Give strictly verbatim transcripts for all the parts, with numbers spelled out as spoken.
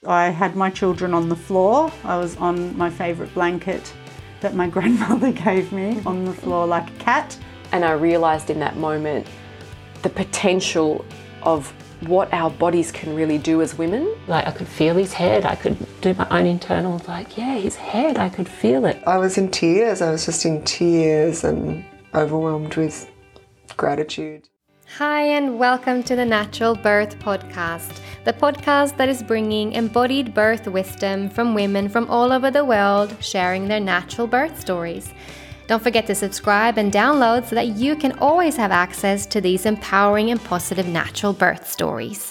I had my children on the floor. I was on my favourite blanket that my grandmother gave me on the floor like a cat. And I realised in that moment the potential of what our bodies can really do as women. Like I could feel his head, I could do my own internal, like, yeah, his head, I could feel it. I was in tears, I was just in tears and overwhelmed with gratitude. Hi and welcome to the Natural Birth Podcast, the podcast that is bringing embodied birth wisdom from women from all over the world sharing their natural birth stories. Don't forget to subscribe and download so that you can always have access to these empowering and positive natural birth stories.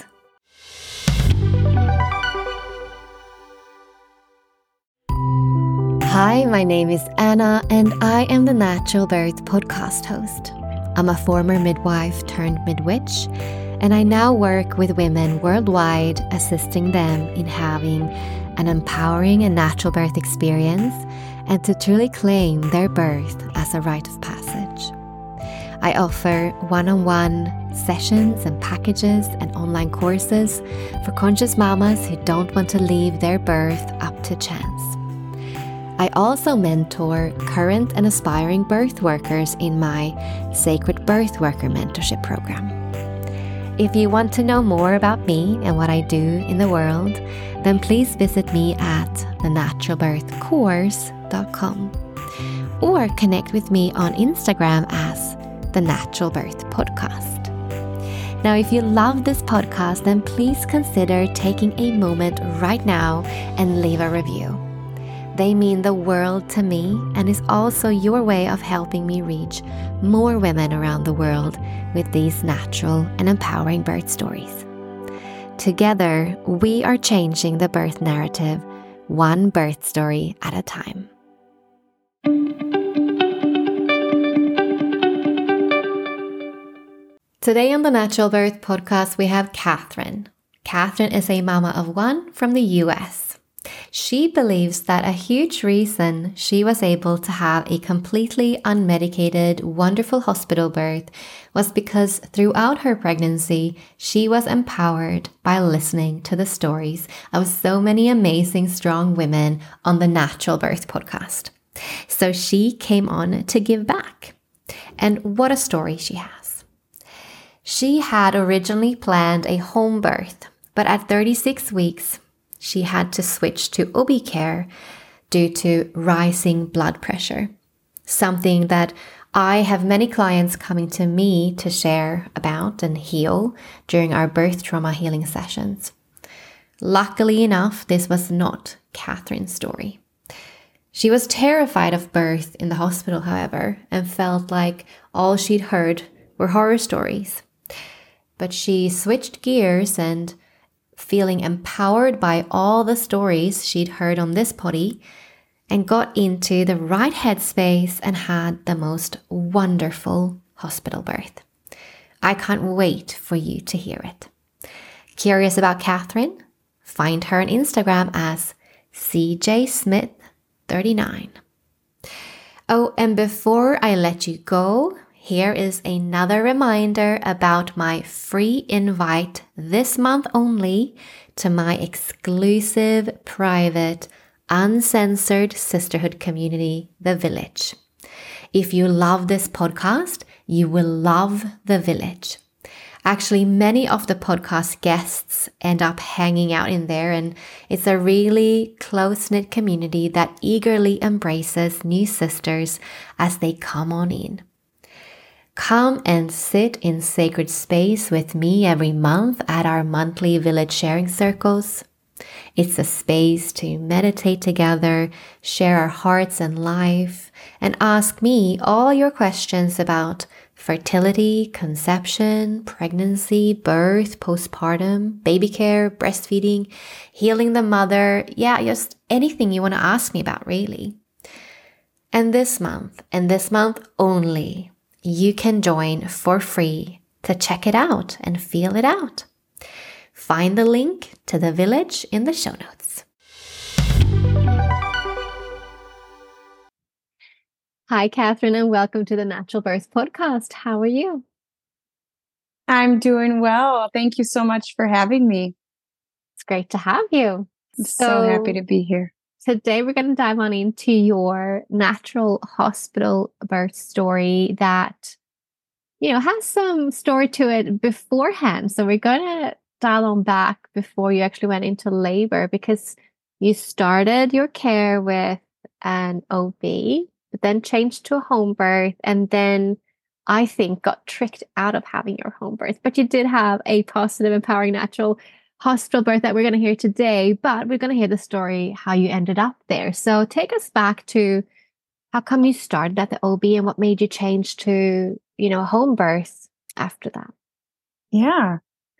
Hi, my name is Anna and I am the Natural Birth Podcast host. I'm a former midwife turned midwitch, and I now work with women worldwide, assisting them in having an empowering and natural birth experience and to truly claim their birth as a rite of passage. I offer one-on-one sessions and packages and online courses for conscious mamas who don't want to leave their birth up to chance. I also mentor current and aspiring birth workers in my Sacred Birth Worker Mentorship Program. If you want to know more about me and what I do in the world, then please visit me at the natural birth course dot com or connect with me on Instagram as the Natural Birth Podcast. Now, if you love this podcast, then please consider taking a moment right now and leave a review. They mean the world to me and is also your way of helping me reach more women around the world with these natural and empowering birth stories. Together, we are changing the birth narrative, one birth story at a time. Today on the Natural Birth Podcast, we have Catherine. Catherine is a mama of one from the U S. She believes that a huge reason she was able to have a completely unmedicated, wonderful hospital birth was because throughout her pregnancy, she was empowered by listening to the stories of so many amazing, strong women on the Natural Birth Podcast. So she came on to give back. And what a story she has. She had originally planned a home birth, but at thirty-six weeks, she had to switch to O B care due to rising blood pressure, something that I have many clients coming to me to share about and heal during our birth trauma healing sessions. Luckily enough, this was not Catherine's story. She was terrified of birth in the hospital, however, and felt like all she'd heard were horror stories. But she switched gears and, feeling empowered by all the stories she'd heard on this potty, and got into the right headspace and had the most wonderful hospital birth. I can't wait for you to hear it. Curious about Catherine? Find her on Instagram as C J Smith thirty-nine. Oh, and before I let you go, here is another reminder about my free invite this month only to my exclusive, private, uncensored sisterhood community, The Village. If you love this podcast, you will love The Village. Actually, many of the podcast guests end up hanging out in there, and it's a really close-knit community that eagerly embraces new sisters as they come on in. Come and sit in sacred space with me every month at our monthly village sharing circles. It's a space to meditate together, share our hearts and life, and ask me all your questions about fertility, conception, pregnancy, birth, postpartum, baby care, breastfeeding, healing the mother. Yeah, just anything you want to ask me about, really. And this month, and this month only, you can join for free to check it out and feel it out. Find the link to the village in the show notes. Hi, Catherine, and welcome to the Natural Birth Podcast. How are you? I'm doing well. Thank you so much for having me. It's great to have you. I'm so happy to be here. Today we're going to dive on into your natural hospital birth story that, you know, has some story to it beforehand. So we're going to dial on back before you actually went into labor, because you started your care with an O B, but then changed to a home birth, and then I think got tricked out of having your home birth. But you did have a positive, empowering, natural hospital birth that we're going to hear today, but we're going to hear the story how you ended up there. So take us back to how come you started at the O B and what made you change to, you know, home birth after that. Yeah.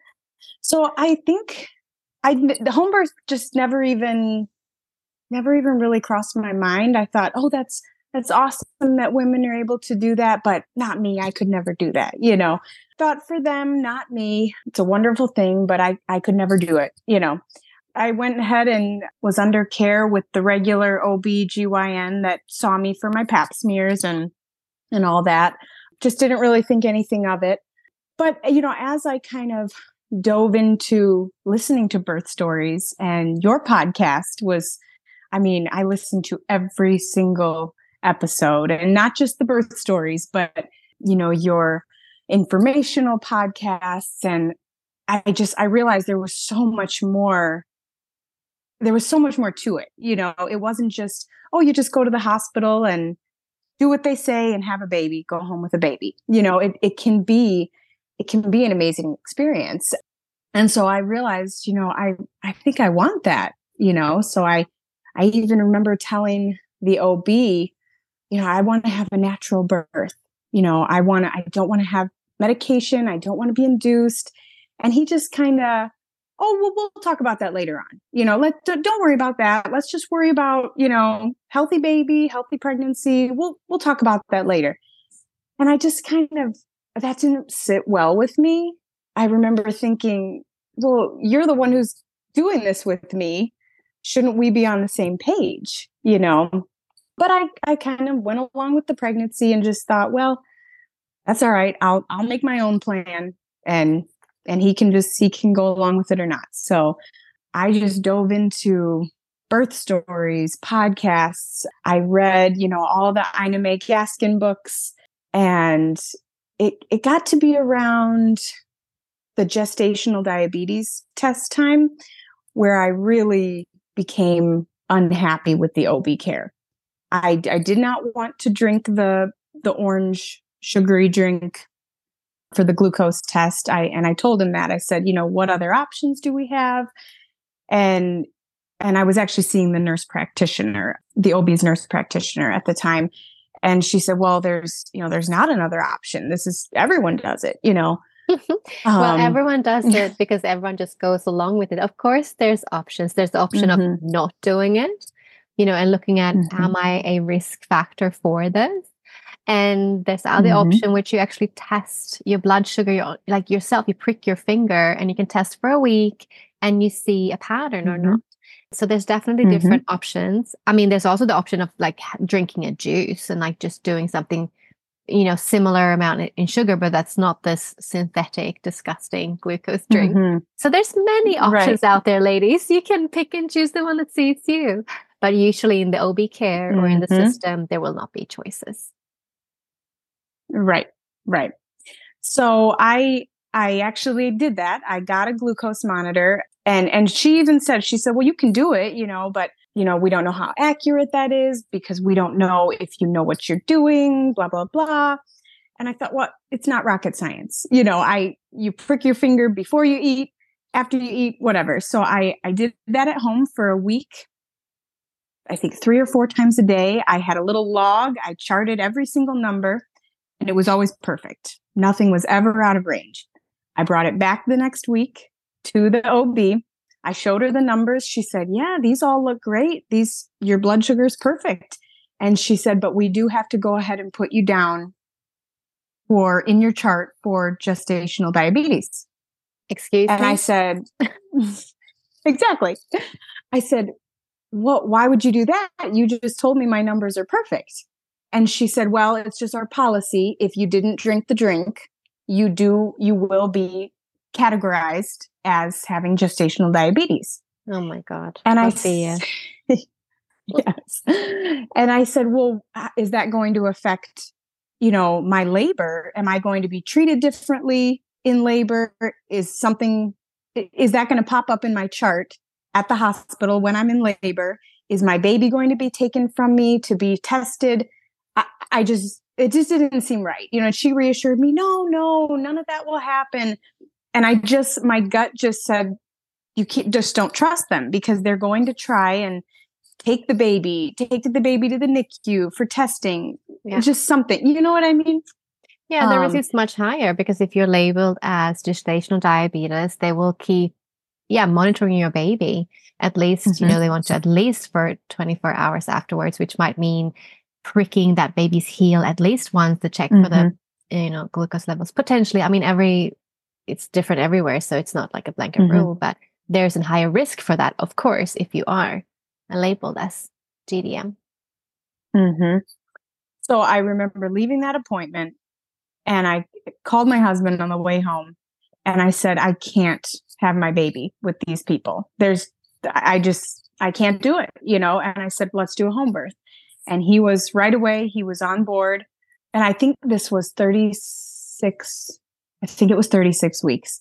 So I think I the home birth just never even never even really crossed my mind. I thought, oh, that's that's awesome that women are able to do that, but not me. I could never do that. You know, thought for them, not me. It's a wonderful thing, but I I could never do it. You know, I went ahead and was under care with the regular O B G Y N that saw me for my pap smears and and all that. Just didn't really think anything of it. But, you know, as I kind of dove into listening to birth stories, and your podcast was, I mean, I listened to every single episode, and not just the birth stories, but, you know, your informational podcasts. And I just, I realized there was so much more. There was so much more to it. You know, it wasn't just, oh, you just go to the hospital and do what they say and have a baby, go home with a baby. You know, it, it can be, it can be an amazing experience. And so I realized, you know, I, I think I want that, you know, so I, I even remember telling the O B, you know, I want to have a natural birth. You know, I want to, I don't want to have medication. I don't want to be induced. And he just kind of, oh, well, we'll talk about that later on. You know, let, don't worry about that. Let's just worry about, you know, healthy baby, healthy pregnancy. We'll, we'll talk about that later. And I just kind of, that didn't sit well with me. I remember thinking, well, you're the one who's doing this with me. Shouldn't we be on the same page? You know, but I, I kind of went along with the pregnancy and just thought, well, that's all right. I'll, I'll make my own plan, and, and he can just, he can go along with it or not. So I just dove into birth stories, podcasts. I read, you know, all the Ina May Gaskin books, and it, it got to be around the gestational diabetes test time where I really became unhappy with the O B care. I, I did not want to drink the the orange sugary drink for the glucose test. I and I told him that. I said, you know, what other options do we have? And and I was actually seeing the nurse practitioner, the O B's nurse practitioner at the time. And she said, well, there's, you know, there's not another option. This is, everyone does it, you know. Well, Um, everyone does it because everyone just goes along with it. Of course, there's options. There's the option Mhm. of not doing it, you know, and looking at, Mhm. am I a risk factor for this? And there's the other Mhm. option, which you actually test your blood sugar, your, like yourself, you prick your finger and you can test for a week and you see a pattern or Mhm. not. So there's definitely Mhm. different options. I mean, there's also the option of like ha- drinking a juice and like just doing something, you know, similar amount in- in sugar, but that's not this synthetic, disgusting glucose drink. Mhm. So there's many options Right. out there, ladies. You can pick and choose the one that suits you. But usually in the O B care or in the Mhm. system, there will not be choices. Right, right. So I I actually did that. I got a glucose monitor, and and she even said, she said, well, you can do it, you know, but you know, we don't know how accurate that is because we don't know if you know what you're doing, blah, blah, blah. And I thought, well, it's not rocket science. You know, I you prick your finger before you eat, after you eat, whatever. So I I did that at home for a week. I think three or four times a day. I had a little log. I charted every single number, and it was always perfect. Nothing was ever out of range. I brought it back the next week to the O B. I showed her the numbers. She said, yeah, these all look great. These, your blood sugar is perfect. And she said, but we do have to go ahead and put you down for in your chart for gestational diabetes. Excuse And me? I said, exactly. I said, well, why would you do that? You just told me my numbers are perfect. And she said, well, it's just our policy. If you didn't drink the drink, you do, you will be categorized as having gestational diabetes. Oh my God. And I, Must be, yeah. yes. And I said, well, is that going to affect, you know, my labor? Am I going to be treated differently in labor? Is something, is that going to pop up in my chart at the hospital when I'm in labor? Is my baby going to be taken from me to be tested? I, I just, it just didn't seem right. You know, she reassured me, no, no, none of that will happen. And I just, my gut just said, you can't, just don't trust them, because they're going to try and take the baby, take the baby to the N I C U for testing, Yeah. just something, you know what I mean? Yeah, the Um, risk is much higher because if you're labeled as gestational diabetes, they will keep, yeah, monitoring your baby. At least, Mhm. you know, they want to at least for twenty-four hours afterwards, which might mean pricking that baby's heel at least once to check for the, you know, glucose levels. Potentially, I mean, every, it's different everywhere, so it's not like a blanket Mhm. rule, but there's a higher risk for that, of course, if you are labeled as G D M. Mm-hmm. So I remember leaving that appointment, and I called my husband on the way home, and I said, I can't have my baby with these people. There's, I just, I can't do it, you know? And I said, let's do a home birth. And he was right away, he was on board. And I think this was thirty-six, I think it was thirty-six weeks.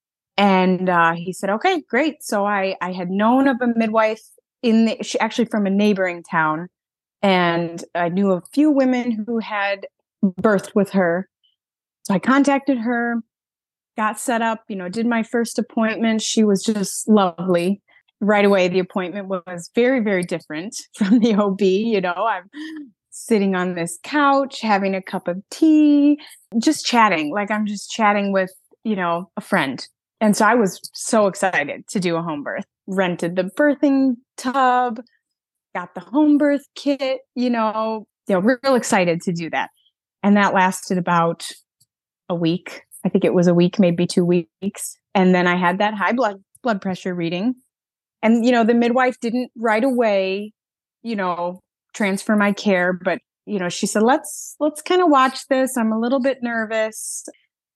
And uh, he said, okay, great. So I, I had known of a midwife in the, she actually from a neighboring town. And I knew a few women who had birthed with her. So I contacted her, got set up, you know, did my first appointment. She was just lovely. Right away, the appointment was very, very different from the O B. You know, I'm sitting on this couch, having a cup of tea, just chatting, like I'm just chatting with, you know, a friend. And so I was so excited to do a home birth, rented the birthing tub, got the home birth kit, you know, you know, real excited to do that. And that lasted about a week. I think it was a week, maybe two weeks. And then I had that high blood blood pressure reading. And, you know, the midwife didn't right away, you know, transfer my care, but, you know, she said, let's, let's kind of watch this. I'm a little bit nervous.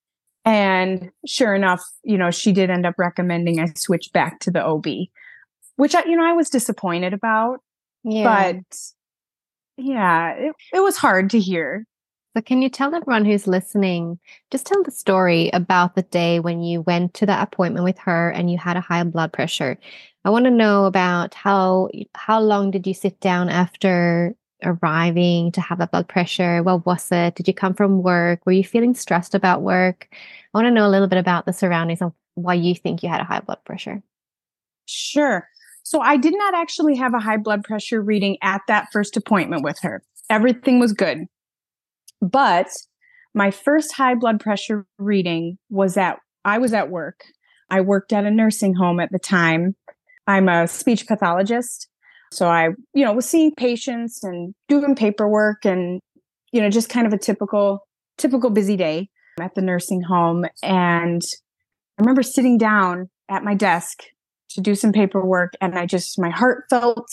And sure enough, you know, she did end up recommending I switch back to the O B, which I, you know, I was disappointed about. Yeah. But yeah, it, it was hard to hear. So can you tell everyone who's listening, just tell the story about the day when you went to that appointment with her and you had a high blood pressure. I want to know about how how long did you sit down after arriving to have that blood pressure? What was it? Did you come from work? Were you feeling stressed about work? I want to know a little bit about the surroundings of why you think you had a high blood pressure. Sure. So I did not actually have a high blood pressure reading at that first appointment with her. Everything was good. But my first high blood pressure reading was at, I was at work. I worked at a nursing home at the time. I'm a speech pathologist. So I, you know, was seeing patients and doing paperwork and, you know, just kind of a typical, typical busy day at the nursing home. And I remember sitting down at my desk to do some paperwork, and I just, my heart felt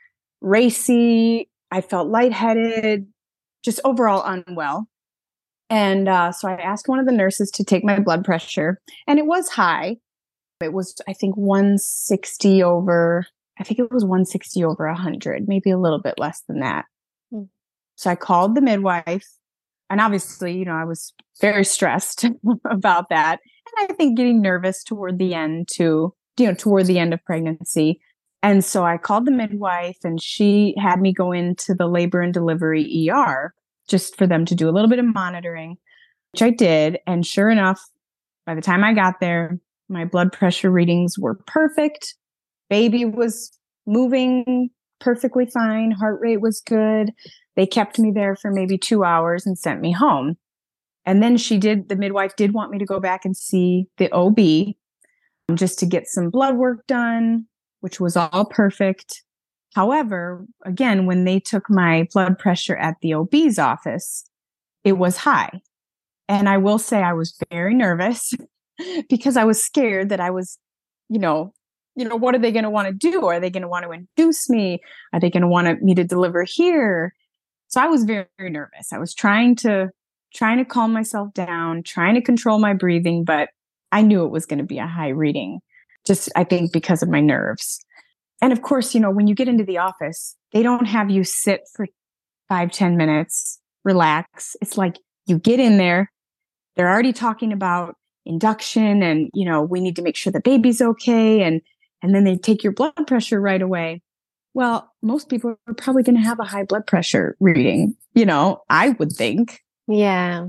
racy. I felt lightheaded, just overall unwell. And uh, so I asked one of the nurses to take my blood pressure, and it was high. It was, I think, one sixty over, I think it was one sixty over one hundred, maybe a little bit less than that. Hmm. So I called the midwife, and obviously, you know, I was very stressed about that. And I think getting nervous toward the end too, you know, toward the end of pregnancy. And so I called the midwife, and she had me go into the labor and delivery E R just for them to do a little bit of monitoring, which I did. And sure enough, by the time I got there, my blood pressure readings were perfect. Baby was moving perfectly fine. Heart rate was good. They kept me there for maybe two hours and sent me home. And then she did, the midwife did want me to go back and see the O B just to get some blood work done, which was all perfect. However, again, when they took my blood pressure at the O B's office, it was high. And I will say I was very nervous because I was scared that I was, you know, you know, what are they going to want to do? Are they going to want to induce me? Are they going to want me to deliver here? So I was very, very nervous. I was trying to, trying to calm myself down, trying to control my breathing, but I knew it was going to be a high reading, just I think because of my nerves. and of course, you know, when you get into the office, they don't have you sit for five, ten minutes, relax. It's like you get in there, they're already talking about induction and, you know, we need to make sure the baby's okay. And, and then they take your blood pressure right away. Well, most people are probably going to have a high blood pressure reading, you know, I would think. Yeah.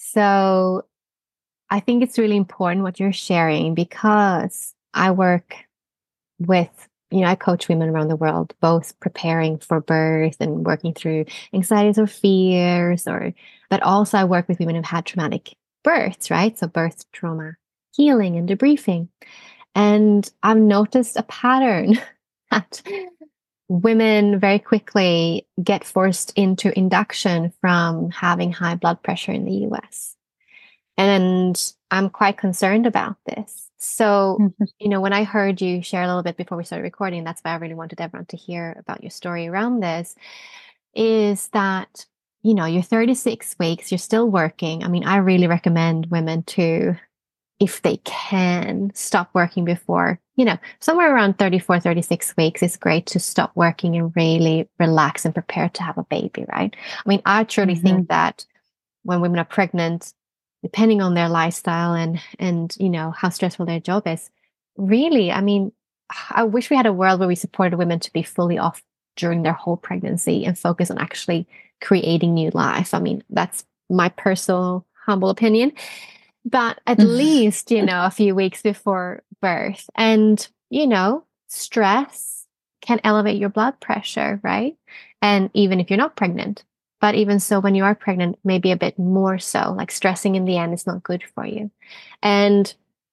So I think it's really important what you're sharing, because I work with, you know, I coach women around the world, both preparing for birth and working through anxieties or fears, or, but also I work with women who've had traumatic births, right? So birth trauma, healing and debriefing. And I've noticed a pattern that women very quickly get forced into induction from having high blood pressure in the U S. And I'm quite concerned about this. So, mm-hmm. you know, when I heard you share a little bit before we started recording, that's why I really wanted everyone to hear about your story around this, is that, you know, you're thirty-six weeks, you're still working. I mean, I really recommend women to, if they can, stop working before, you know, somewhere around thirty-four, thirty-six weeks is great to stop working and really relax and prepare to have a baby, right? I mean, I truly mm-hmm. think that when women are pregnant, depending on their lifestyle and, and, you know, how stressful their job is, really, I mean, I wish we had a world where we supported women to be fully off during their whole pregnancy and focus on actually creating new life. I mean, that's my personal humble opinion. But at least, you know, a few weeks before birth. And, you know, stress can elevate your blood pressure, right? And even if you're not pregnant, but even so, when you are pregnant, maybe a bit more so, like stressing in the end is not good for you. And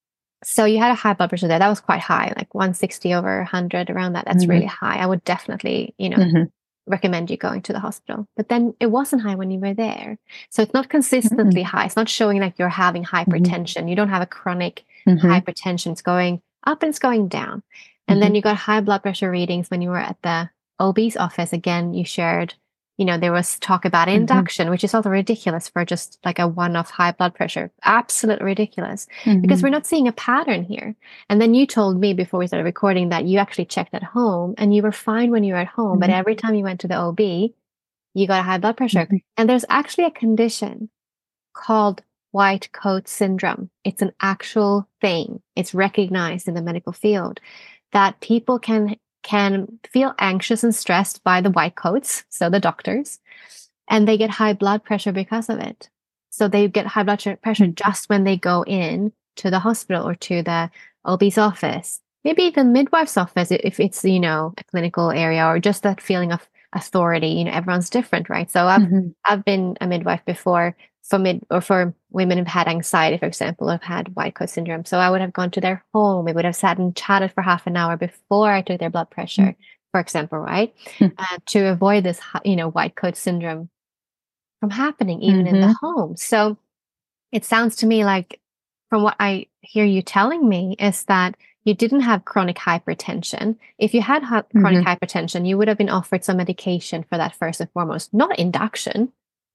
so you had a high blood pressure there. That was quite high, like one sixty over one hundred, around that. That's mm-hmm. really high. I would definitely, you know, mm-hmm. recommend you going to the hospital. But then it wasn't high when you were there. So it's not consistently mm-hmm. high. It's not showing like you're having hypertension. Mm-hmm. You don't have a chronic mm-hmm. hypertension. It's going up and it's going down. And mm-hmm. then you got high blood pressure readings when you were at the O B's office. Again, you shared, you know, there was talk about induction, mm-hmm. which is also ridiculous for just like a one-off high blood pressure. Absolutely ridiculous mm-hmm. because we're not seeing a pattern here. And then you told me before we started recording that you actually checked at home and you were fine when you were at home. Mm-hmm. But every time you went to the O B, you got a high blood pressure. Mm-hmm. And there's actually a condition called white coat syndrome. It's an actual thing. It's recognized in the medical field that people can can feel anxious and stressed by the white coats, so the doctors, and they get high blood pressure because of it. So they get high blood pressure just when they go in to the hospital or to the O B's office, maybe even midwife's office if it's, you know, a clinical area, or just that feeling of authority. You know, everyone's different, right? So I've mm-hmm. I've been a midwife before for mid or for women who've had anxiety, for example, who've had white coat syndrome. So I would have gone to their home. We would have sat and chatted for half an hour before I took their blood pressure, mm-hmm. for example, right? Mm-hmm. Uh, to avoid this, you know, white coat syndrome from happening even mm-hmm. in the home. So it sounds to me like, from what I hear you telling me, is that you didn't have chronic hypertension. If you had ha- chronic mm-hmm. hypertension, you would have been offered some medication for that first and foremost, not induction.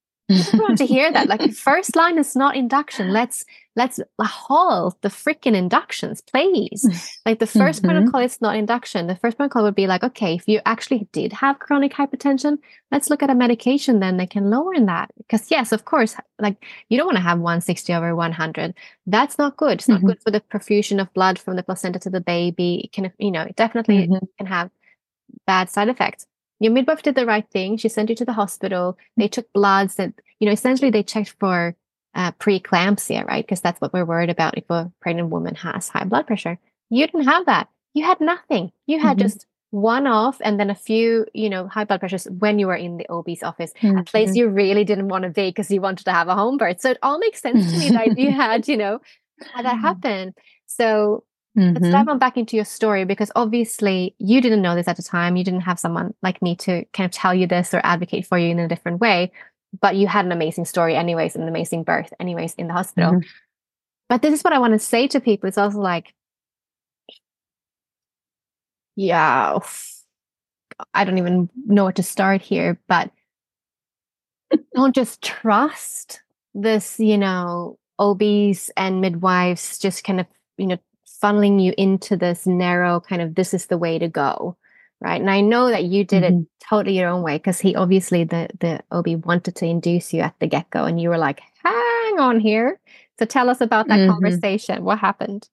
I don't want to hear that. Like, the first line is not induction. Let's let's halt the freaking inductions, please. Like, the first mm-hmm. protocol is not induction. The first protocol would be like, okay, if you actually did have chronic hypertension, let's look at a medication then that can lower that. Because yes, of course, like, you don't want to have one sixty over one hundred. That's not good. It's not mm-hmm. good for the perfusion of blood from the placenta to the baby. It can, you know, it definitely mm-hmm. can have bad side effects. Your midwife did the right thing. She sent you to the hospital. They took bloods that, you know, essentially they checked for uh, preeclampsia, right? Because that's what we're worried about if a pregnant woman has high blood pressure. You didn't have that. You had nothing. You had mm-hmm. just one off and then a few, you know, high blood pressures when you were in the O B's office, mm-hmm. a place you really didn't want to be because you wanted to have a home birth. So it all makes sense to me that you had, you know, had that happen. So Mm-hmm. let's dive on back into your story, because obviously you didn't know this at the time. You didn't have someone like me to kind of tell you this or advocate for you in a different way, but you had an amazing story anyways, an amazing birth anyways in the hospital. Mm-hmm. But this is what I want to say to people. It's also like, yeah, I don't even know where to start here, but don't just trust this, you know, O Bs and midwives just kind of, you know, funneling you into this narrow kind of, this is the way to go. right? And I know that you did Mhm. it totally your own way because he obviously, the, the O B wanted to induce you at the get-go and you were like, hang on here. So tell us about that Mhm. conversation. What happened?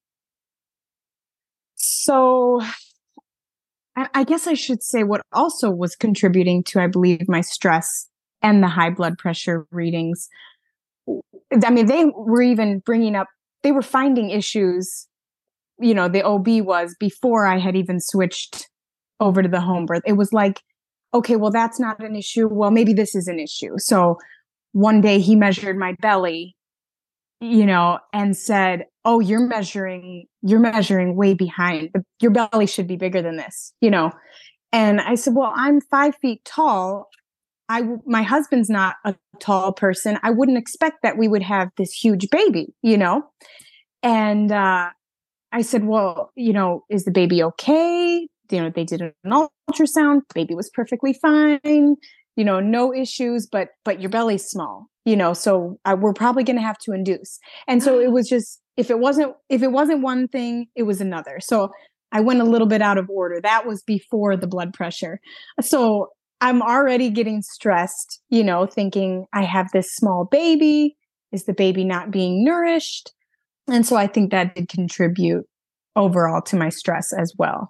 So I, I guess I should say what also was contributing to, I believe, my stress and the high blood pressure readings. I mean, they were even bringing up, they were finding issues, you know, the O B was before I had even switched over to the home birth. It was like, okay, well, that's not an issue. Well, maybe this is an issue. So one day he measured my belly, you know, and said, oh, you're measuring, you're measuring way behind. Your belly should be bigger than this, you know. And I said, well, I'm five feet tall. I, my husband's not a tall person. I wouldn't expect that we would have this huge baby, you know? And uh, I said, well, you know, is the baby okay? You know, they did an ultrasound. Baby was perfectly fine. You know, no issues, but, but your belly's small, you know, so I, we're probably going to have to induce. And so it was just, if it wasn't, if it wasn't one thing, it was another. So I went a little bit out of order. That was before the blood pressure. So I'm already getting stressed, you know, thinking I have this small baby. Is the baby not being nourished? And so I think that did contribute overall to my stress as well.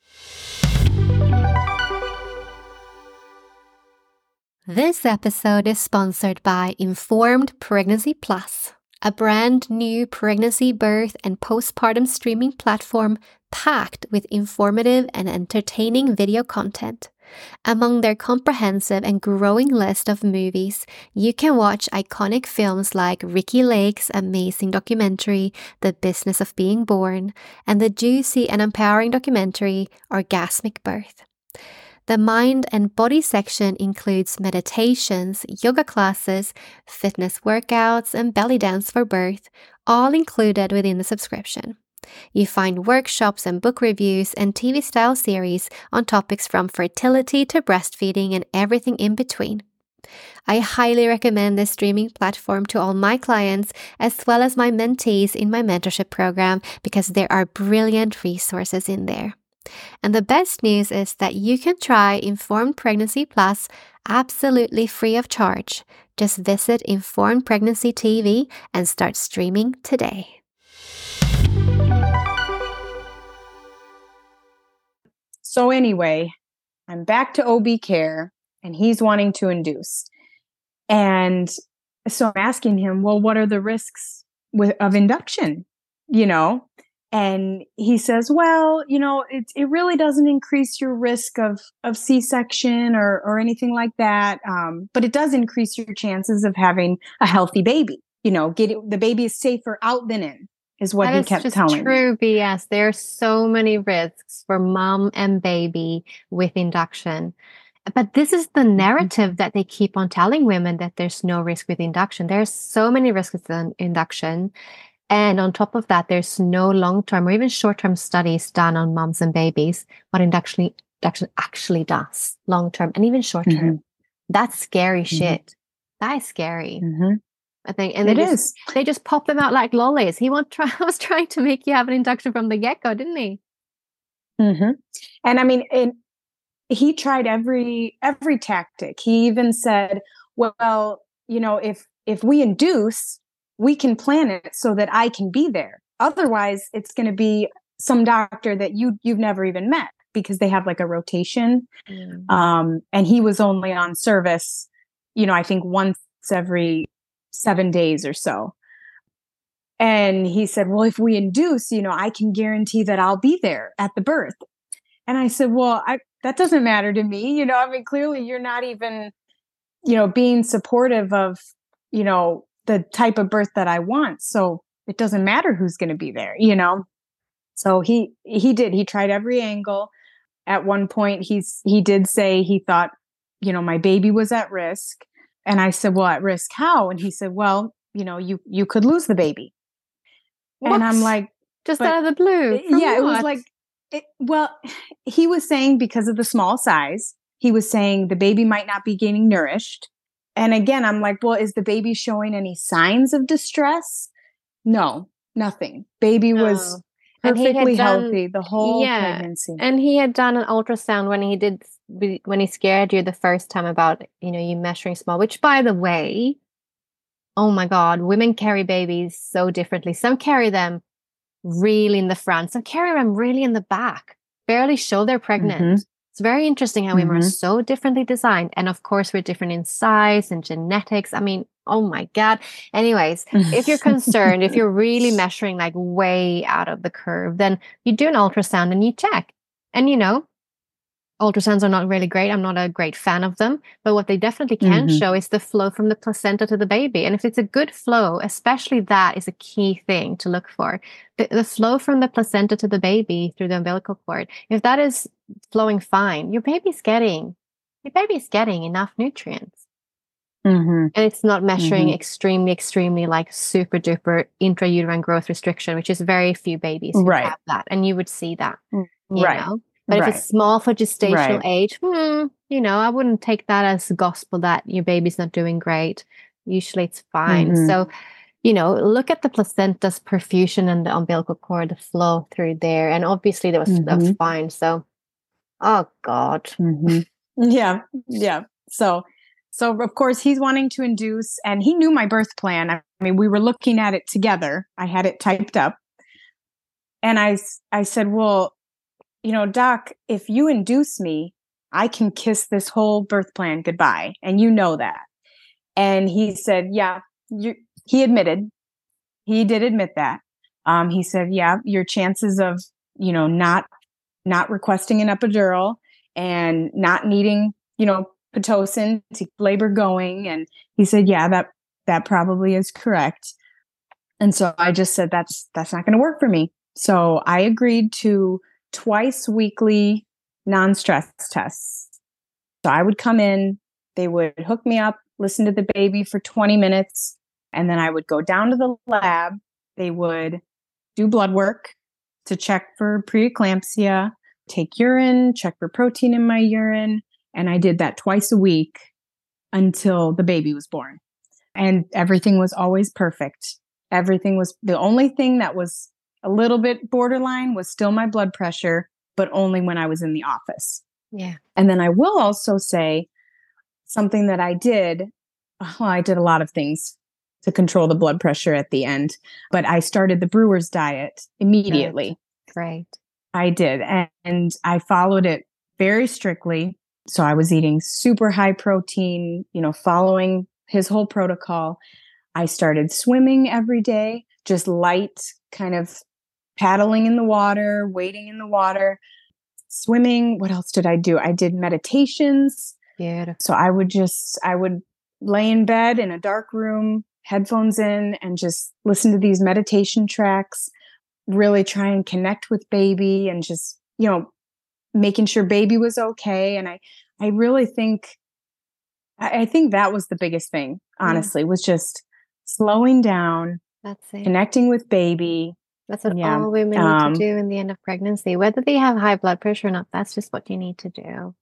This episode is sponsored by Informed Pregnancy Plus, a brand new pregnancy, birth, and postpartum streaming platform packed with informative and entertaining video content. Among their comprehensive and growing list of movies, you can watch iconic films like Ricki Lake's amazing documentary, The Business of Being Born, and the juicy and empowering documentary, Orgasmic Birth. The mind and body section includes meditations, yoga classes, fitness workouts, and belly dance for birth, all included within the subscription. You find workshops and book reviews and T V-style series on topics from fertility to breastfeeding and everything in between. I highly recommend this streaming platform to all my clients as well as my mentees in my mentorship program because there are brilliant resources in there. And the best news is that you can try Informed Pregnancy Plus absolutely free of charge. Just visit Informed Pregnancy T V and start streaming today. So anyway, I'm back to O B care and he's wanting to induce. And so I'm asking him, well, what are the risks with, of induction? You know? And he says, well, you know, it it really doesn't increase your risk of, of C-section or, or anything like that. Um, but it does increase your chances of having a healthy baby. You know, get it, the baby is safer out than in, is what That he is kept just telling true me. B S. There are so many risks for mom and baby with induction. But this is the narrative that they keep on telling women, that there's no risk with induction. There's so many risks with induction. And on top of that, there's no long-term or even short-term studies done on moms and babies, what induction induction actually does long-term and even short-term. Mm-hmm. That's scary Mm-hmm. shit. That is scary. Mm-hmm. I think, and they It just, is. they just pop them out like lollies. He want try, was trying to make you have an induction from the get-go, didn't he? Mm-hmm. And I mean, it, he tried every every tactic. He even said, well, you know, if if we induce, we can plan it so that I can be there. Otherwise, it's going to be some doctor that you you've never even met, because they have like a rotation. Mm. Um, and he was only on service, you know, I think once every seven days or so. And he said, well, if we induce, you know, I can guarantee that I'll be there at the birth. And I said, well, I, that doesn't matter to me. You know, I mean, clearly you're not even, you know, being supportive of, you know, the type of birth that I want. So it doesn't matter who's going to be there, you know? So he, he did, he tried every angle. At one point he's, he did say he thought, you know, my baby was at risk. And I said, well, at risk how? And he said, well, you know, you, you could lose the baby. What? And I'm like, just out of the blue. Yeah, what? It was like, it, well, he was saying because of the small size, he was saying the baby might not be getting nourished. And again, I'm like, well, is the baby showing any signs of distress? No, nothing. Baby no. was, And he had perfectly done- healthy the whole yeah, pregnancy. And he had done an ultrasound when he did when he scared you the first time about, you know, you measuring small, which by the way, oh my God, women carry babies so differently. Some carry them really in the front, some carry them really in the back, barely show they're pregnant. Mhm. It's very interesting how women are Mhm. so differently designed. And of course, we're different in size and genetics. I mean, oh my God. Anyways, if you're concerned, if you're really measuring like way out of the curve, then you do an ultrasound and you check. And you know, ultrasounds are not really great. I'm not a great fan of them, but what they definitely can Mhm. show is the flow from the placenta to the baby. And if it's a good flow, especially that is a key thing to look for. The, the flow from the placenta to the baby through the umbilical cord. If that is flowing fine, your baby's getting, your baby's getting enough nutrients. Mhm. And it's not measuring Mhm. extremely, extremely like super duper intrauterine growth restriction, which is very few babies who Right. have that. And you would see that, you Right. know. But if Right. it's small for gestational Right. age, hmm, you know, I wouldn't take that as gospel that your baby's not doing great. Usually it's fine. Mhm. So, you know, look at the placenta's perfusion and the umbilical cord, the flow through there. And obviously that was, that was Mhm. fine. So, oh God. Mhm. Yeah. Yeah. So, so of course he's wanting to induce, and he knew my birth plan. I mean, we were looking at it together. I had it typed up, and I, s- I said, well, you know, doc, if you induce me, I can kiss this whole birth plan goodbye. And you know that. And he said, yeah, you, he admitted, he did admit that. Um, he said, yeah, your chances of, you know, not, not requesting an epidural and not needing, you know, Pitocin to keep labor going. And he said, yeah, that, that probably is correct. And so I just said, that's, that's not going to work for me. So I agreed to twice weekly non-stress tests. So I would come in, they would hook me up, listen to the baby for twenty minutes, and then I would go down to the lab. They would do blood work to check for preeclampsia, take urine, check for protein in my urine, and I did that twice a week until the baby was born. And everything was always perfect. Everything was, the only thing that was a little bit borderline was still my blood pressure, but only when I was in the office. Yeah. And then I will also say something that I did. Well, I did a lot of things to control the blood pressure at the end, but I started the brewer's diet immediately. Great. I did. And, and I followed it very strictly. So I was eating super high protein, you know, following his whole protocol. I started swimming every day, just light kind of paddling in the water, wading in the water, swimming. What else did I do? I did meditations. Beautiful. So I would just, I would lay in bed in a dark room, headphones in, and just listen to these meditation tracks, really try and connect with baby and just, you know, making sure baby was okay. And I, I really think, I, I think that was the biggest thing, honestly, was just slowing down, That's it. connecting with baby. That's what Yeah. all women Um, need to do in the end of pregnancy. Whether they have high blood pressure or not, that's just what you need to do.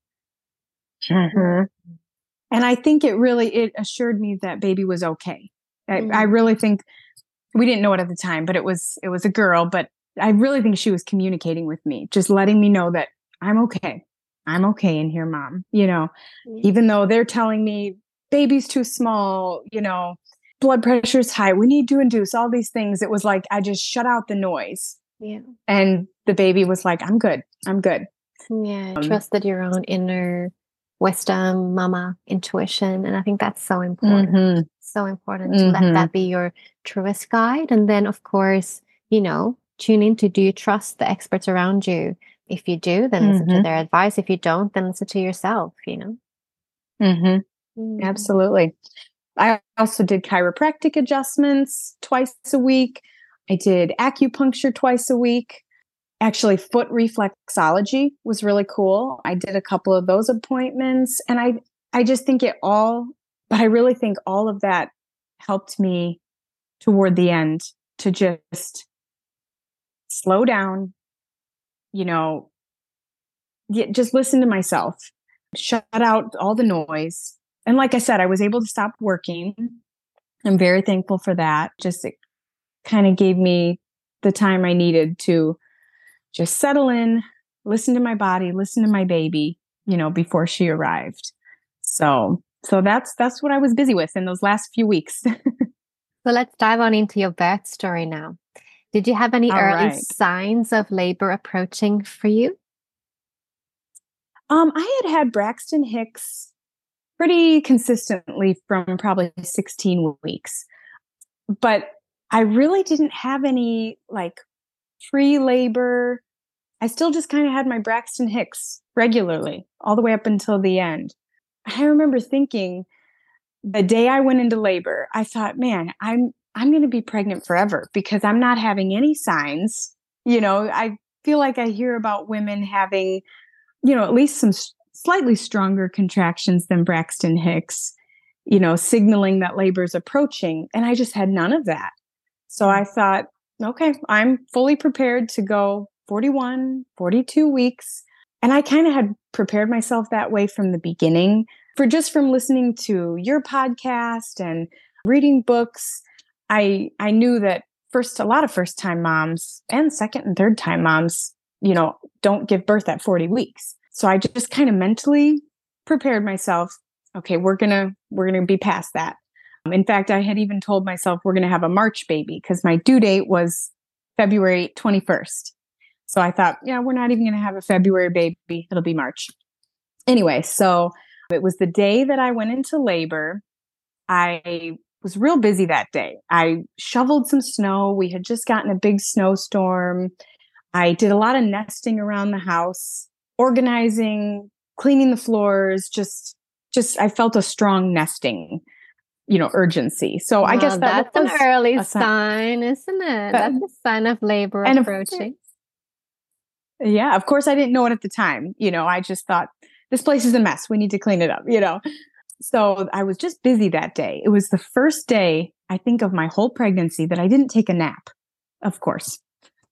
Mhm. And I think it really, it assured me that baby was okay. I, Mm. I really think, we didn't know it at the time, but it was, it was a girl, but I really think she was communicating with me, just letting me know that I'm okay. I'm okay in here, mom. You know, Yeah. even though they're telling me baby's too small, you know, blood pressure's high, we need to induce all these things. It was like, I just shut out the noise. Yeah. And the baby was like, I'm good. I'm good. Yeah. Um, Trusted your own inner wisdom, mama intuition. And I think that's so important. Mhm. So important to let Mhm. that be your truest guide. And then, of course, you know, tune into, do you trust the experts around you? If you do, then listen to Mhm. their advice. If you don't, then listen to yourself, you know? Mhm. Mm. Absolutely. I also did chiropractic adjustments twice a week. I did acupuncture twice a week. Actually, foot reflexology was really cool. I did a couple of those appointments, and I I just think it all, but I really think all of that helped me toward the end to just slow down, you know, y- just listen to myself, shut out all the noise. And like I said, I was able to stop working. I'm very thankful for that. Just it kind of gave me the time I needed to just settle in, listen to my body, listen to my baby, you know, before she arrived. So, so that's, that's what I was busy with in those last few weeks. So let's dive on into your birth story now. Did you have any All early right. signs of labor approaching for you? Um, I had had Braxton Hicks pretty consistently from probably sixteen weeks, but I really didn't have any like pre-labor. I still just kind of had my Braxton Hicks regularly all the way up until the end. I remember thinking the day I went into labor, I thought, man, I'm I'm going to be pregnant forever because I'm not having any signs. You know, I feel like I hear about women having, you know, at least some s- slightly stronger contractions than Braxton Hicks, you know, signaling that labor is approaching. And I just had none of that. So I thought, okay, I'm fully prepared to go forty-one, forty-two weeks. And I kind of had prepared myself that way from the beginning for just from listening to your podcast and reading books. I I knew that first, a lot of first time moms and second and third time moms, you know, don't give birth at forty weeks. So I just kind of mentally prepared myself. Okay, we're going to, we're going to be past that. Um, in fact, I had even told myself we're going to have a March baby because my due date was February twenty-first. So I thought, yeah, we're not even going to have a February baby. It'll be March. Anyway, so it was the day that I went into labor. I was real busy that day. I shoveled some snow. We had just gotten a big snowstorm. I did a lot of nesting around the house, organizing, cleaning the floors, just, just, I felt a strong nesting, you know, urgency. So I guess Well, that that's was an early a sign. sign, isn't it? That- That's a sign of labor And of- approaching. Yeah, of course I didn't know it at the time. You know, I just thought this place is a mess. We need to clean it up, you know. So I was just busy that day. It was the first day, I think, of my whole pregnancy that I didn't take a nap, of course.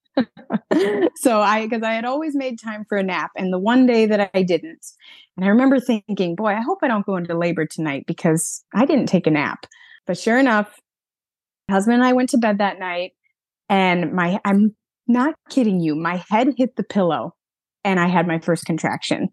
So I, because I had always made time for a nap, and the one day that I didn't. And I remember thinking, boy, I hope I don't go into labor tonight because I didn't take a nap. But sure enough, my husband and I went to bed that night, and my, I'm not kidding you, my head hit the pillow and I had my first contraction.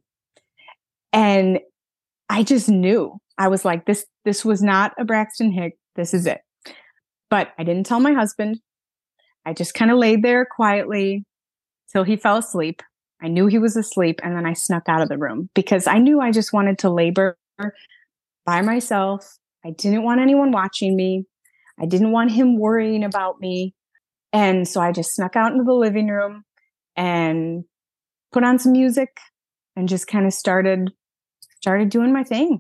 And I just knew. I was like, this, this was not a Braxton Hicks. This is it. But I didn't tell my husband. I just kind of laid there quietly till he fell asleep. I knew he was asleep, and then I snuck out of the room because I knew I just wanted to labor by myself. I didn't want anyone watching me. I didn't want him worrying about me. And so I just snuck out into the living room and put on some music and just kind of started started doing my thing.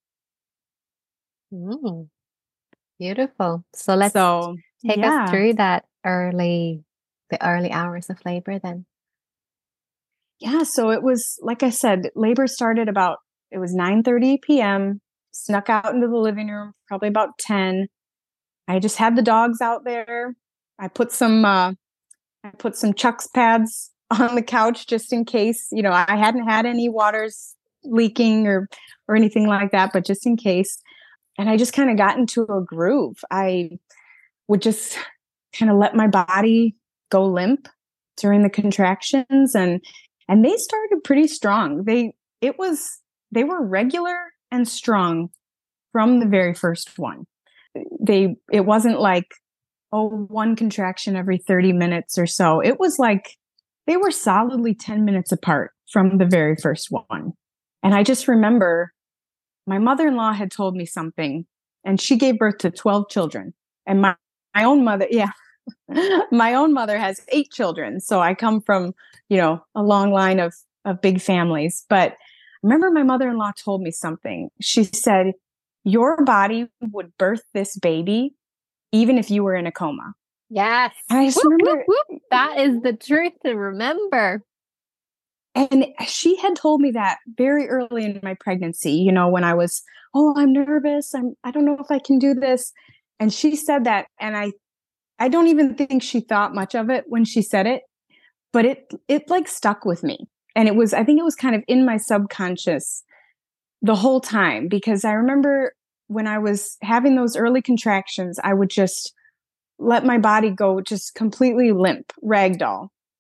Mm, beautiful. So let's So take yeah. us through that early, the early hours of labor then. Yeah, so it was, like I said, labor started about, it was nine thirty p.m., snuck out into the living room, probably about ten. I just had the dogs out there. I put some, uh, I put some Chuck's pads on the couch just in case, you know, I hadn't had any waters leaking or, or anything like that, but just in case. And I just kind of got into a groove. I would just kind of let my body go limp during the contractions, and and they started pretty strong. They it was they were regular and strong from the very first one. They it wasn't like, oh, one contraction every thirty minutes or so. It was like they were solidly ten minutes apart from the very first one. And I just remember my mother-in-law had told me something, and she gave birth to twelve children. And my, my own mother, yeah, my own mother has eight children. So I come from, you know, a long line of, of big families. But I remember my mother-in-law told me something. She said, your body would birth this baby even if you were in a coma. Yes. And I just Whoop, remember, whoop, whoop. That is the truth to remember. and she had told me that very early in my pregnancy, you know, when I was, oh, I'm nervous. I'm, I don't know if I can do this. And she said that. And I, I don't even think she thought much of it when she said it, but it, it like stuck with me. And it was, I think it was kind of in my subconscious the whole time, because I remember when I was having those early contractions, I would just let my body go just completely limp, ragdoll.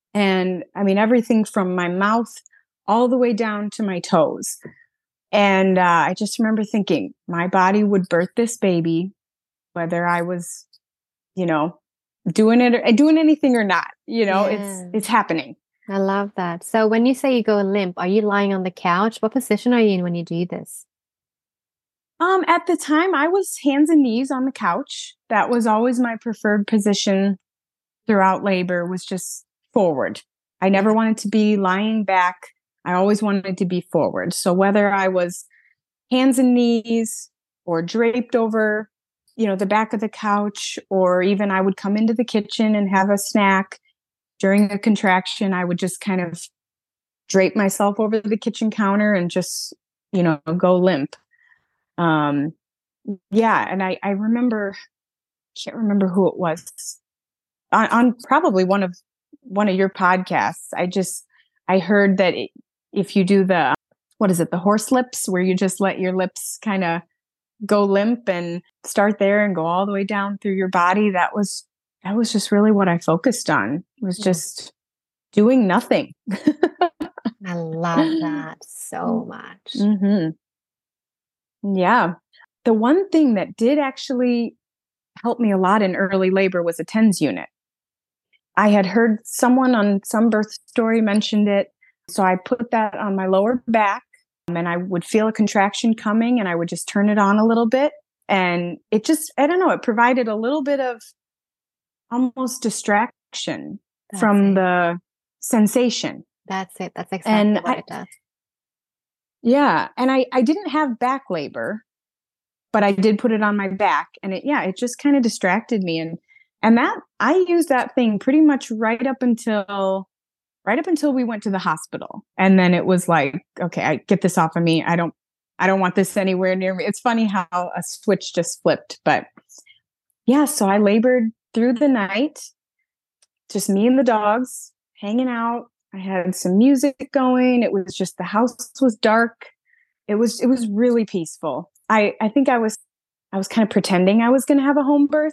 And I mean, everything from my mouth all the way down to my toes. And uh, I just remember thinking my body would birth this baby, whether I was, you know, doing it or doing anything or not, you know, Yeah. it's, it's happening. I love that. So when you say you go limp, are you lying on the couch? What position are you in when you do this? Um, at the time I was hands and knees on the couch. That was always my preferred position throughout labor, was just forward. I never wanted to be lying back. I always wanted to be forward. So whether I was hands and knees or draped over, you know, the back of the couch, or even I would come into the kitchen and have a snack during a contraction, I would just kind of drape myself over the kitchen counter and just, you know, go limp. Um, yeah. And I, I remember, can't remember who it was on, on probably one of, one of your podcasts. I just, I heard that it, if you do the, what is it? The horse lips, where you just let your lips kind of go limp and start there and go all the way down through your body. That was, that was just really what I focused on. It was just doing nothing. I love that so much. Mm-hmm. Yeah. The one thing that did actually help me a lot in early labor was a TENS unit. I had heard someone on some birth story mentioned it. So I put that on my lower back, and I would feel a contraction coming and I would just turn it on a little bit. And it just, I don't know, it provided a little bit of almost distraction That's from it. the sensation. That's it. That's exactly And what I- it does. Yeah. And I, I didn't have back labor, but I did put it on my back, and it, yeah, it just kind of distracted me. And, and that, I used that thing pretty much right up until, right up until we went to the hospital. And then it was like, okay, I get this off of me. I don't, I don't want this anywhere near me. It's funny how a switch just flipped, but yeah. So I labored through the night, just me and the dogs hanging out. I had some music going. It was just, the house was dark. It was, it was really peaceful. I, I think I was, I was kind of pretending I was going to have a home birth.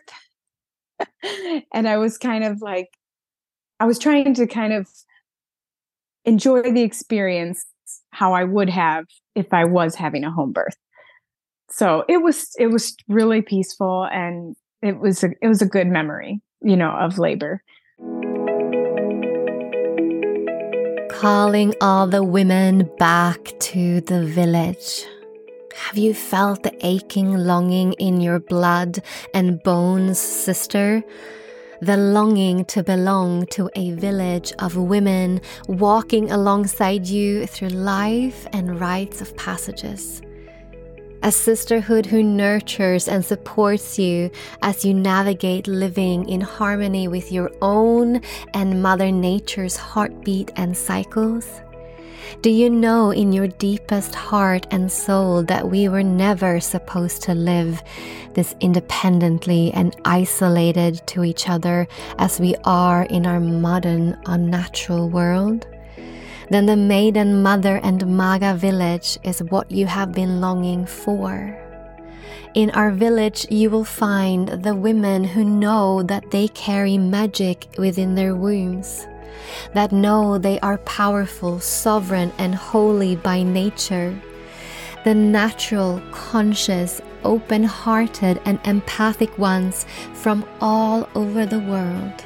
And I was kind of like, I was trying to kind of enjoy the experience how I would have if I was having a home birth. So it was, it was really peaceful, and it was, a, it was a good memory, you know, of labor. Calling all the women back to the village. Have you felt the aching longing in your blood and bones, sister? The longing to belong to a village of women walking alongside you through life and rites of passages. A sisterhood who nurtures and supports you as you navigate living in harmony with your own and Mother Nature's heartbeat and cycles. Do you know in your deepest heart and soul that we were never supposed to live this independently and isolated to each other as we are in our modern, unnatural world? Then the Maiden Mother and Maga village is what you have been longing for. In our village, you will find the women who know that they carry magic within their wombs, that know they are powerful, sovereign, and holy by nature. The natural, conscious, open-hearted, and empathic ones from all over the world.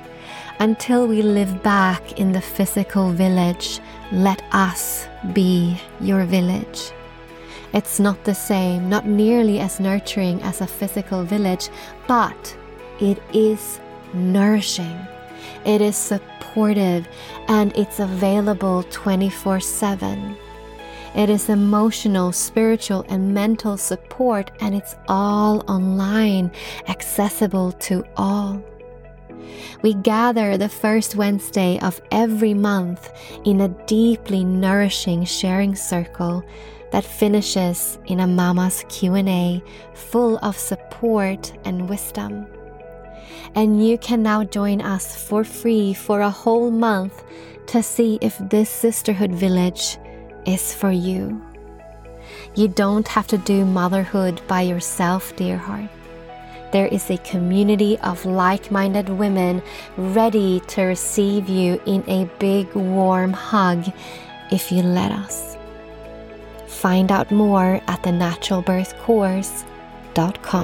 Until we live back in the physical village, let us be your village. It's not the same, not nearly as nurturing as a physical village, but it is nourishing. It is supportive, and it's available twenty-four seven. It is emotional, spiritual, and mental support, and it's all online, accessible to all. We gather the first Wednesday of every month in a deeply nourishing sharing circle that finishes in a Mama's Q and A full of support and wisdom. And you can now join us for free for a whole month to see if this sisterhood village is for you. You don't have to do motherhood by yourself, dear heart. there is a community of like-minded women ready to receive you in a big warm hug if you let us. Find out more at the natural birth course dot com.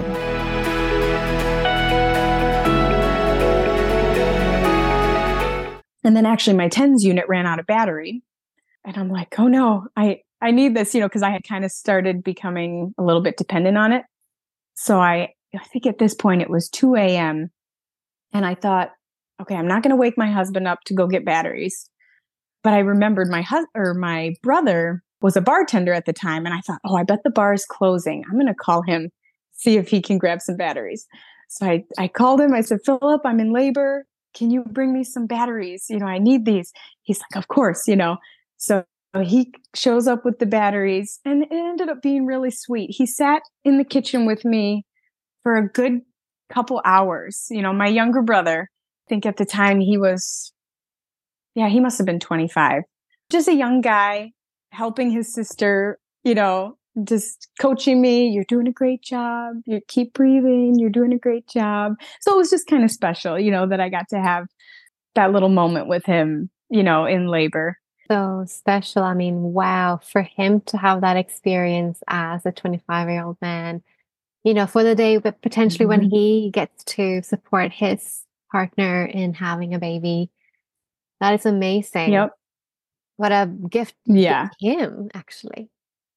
And then actually my TENS unit ran out of battery. And I'm like, oh no, I, I need this, you know, because I had kind of started becoming a little bit dependent on it. So I, I think at this point it was two a.m. And I thought, okay, I'm not going to wake my husband up to go get batteries. But I remembered my hus- or my brother was a bartender at the time. And I thought, oh, I bet the bar is closing. I'm going to call him, see if he can grab some batteries. So I, I called him. I said, Philip, I'm in labor. Can you bring me some batteries? You know, I need these. He's like, of course, you know. So he shows up with the batteries, and it ended up being really sweet. He sat in the kitchen with me for a good couple hours. You know, my younger brother, I think at the time he was, yeah, he must have been twenty-five. Just a young guy helping his sister, you know, just coaching me. You're doing a great job. You keep breathing. You're doing a great job. So it was just kind of special, you know, that I got to have that little moment with him, you know, in labor. So special. I mean, wow, for him to have that experience as a twenty-five-year-old man, you know, for the day, but potentially mm-hmm. when he gets to support his partner in having a baby, that is amazing. Yep. What a gift yeah. to him, actually.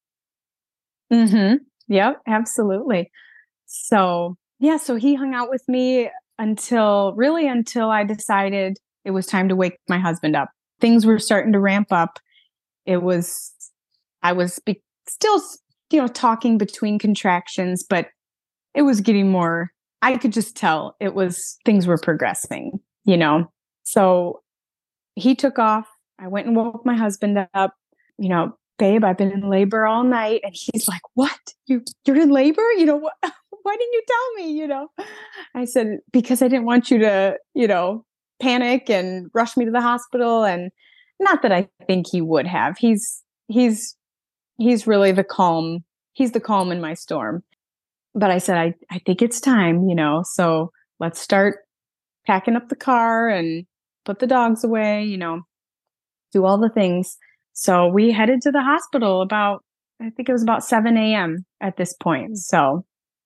Mm-hmm. Yep, absolutely. So, yeah, so he hung out with me until, really until I decided it was time to wake my husband up. Things were starting to ramp up. It was, I was be- still, you know, talking between contractions, but it was getting more, I could just tell it was, things were progressing, you know? So he took off. I went and woke my husband up, you know, babe, I've been in labor all night. And he's like, what? You, you're in labor? You know, what? Why didn't you tell me? You know, I said, because I didn't want you to, you know, panic and rush me to the hospital. And not that I think he would have. He's, he's, he's really the calm. He's the calm in my storm. But I said, I, I think it's time, you know, so let's start packing up the car and put the dogs away, you know, do all the things. So we headed to the hospital about, I think it was about seven a.m. at this point. So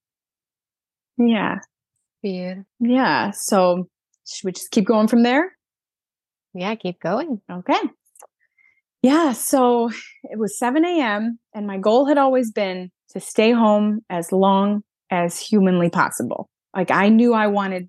yeah. Weird. Yeah. So should we just keep going from there? Yeah, keep going. Okay. Yeah. So it was seven a.m. and my goal had always been to stay home as long as humanly possible. Like I knew I wanted,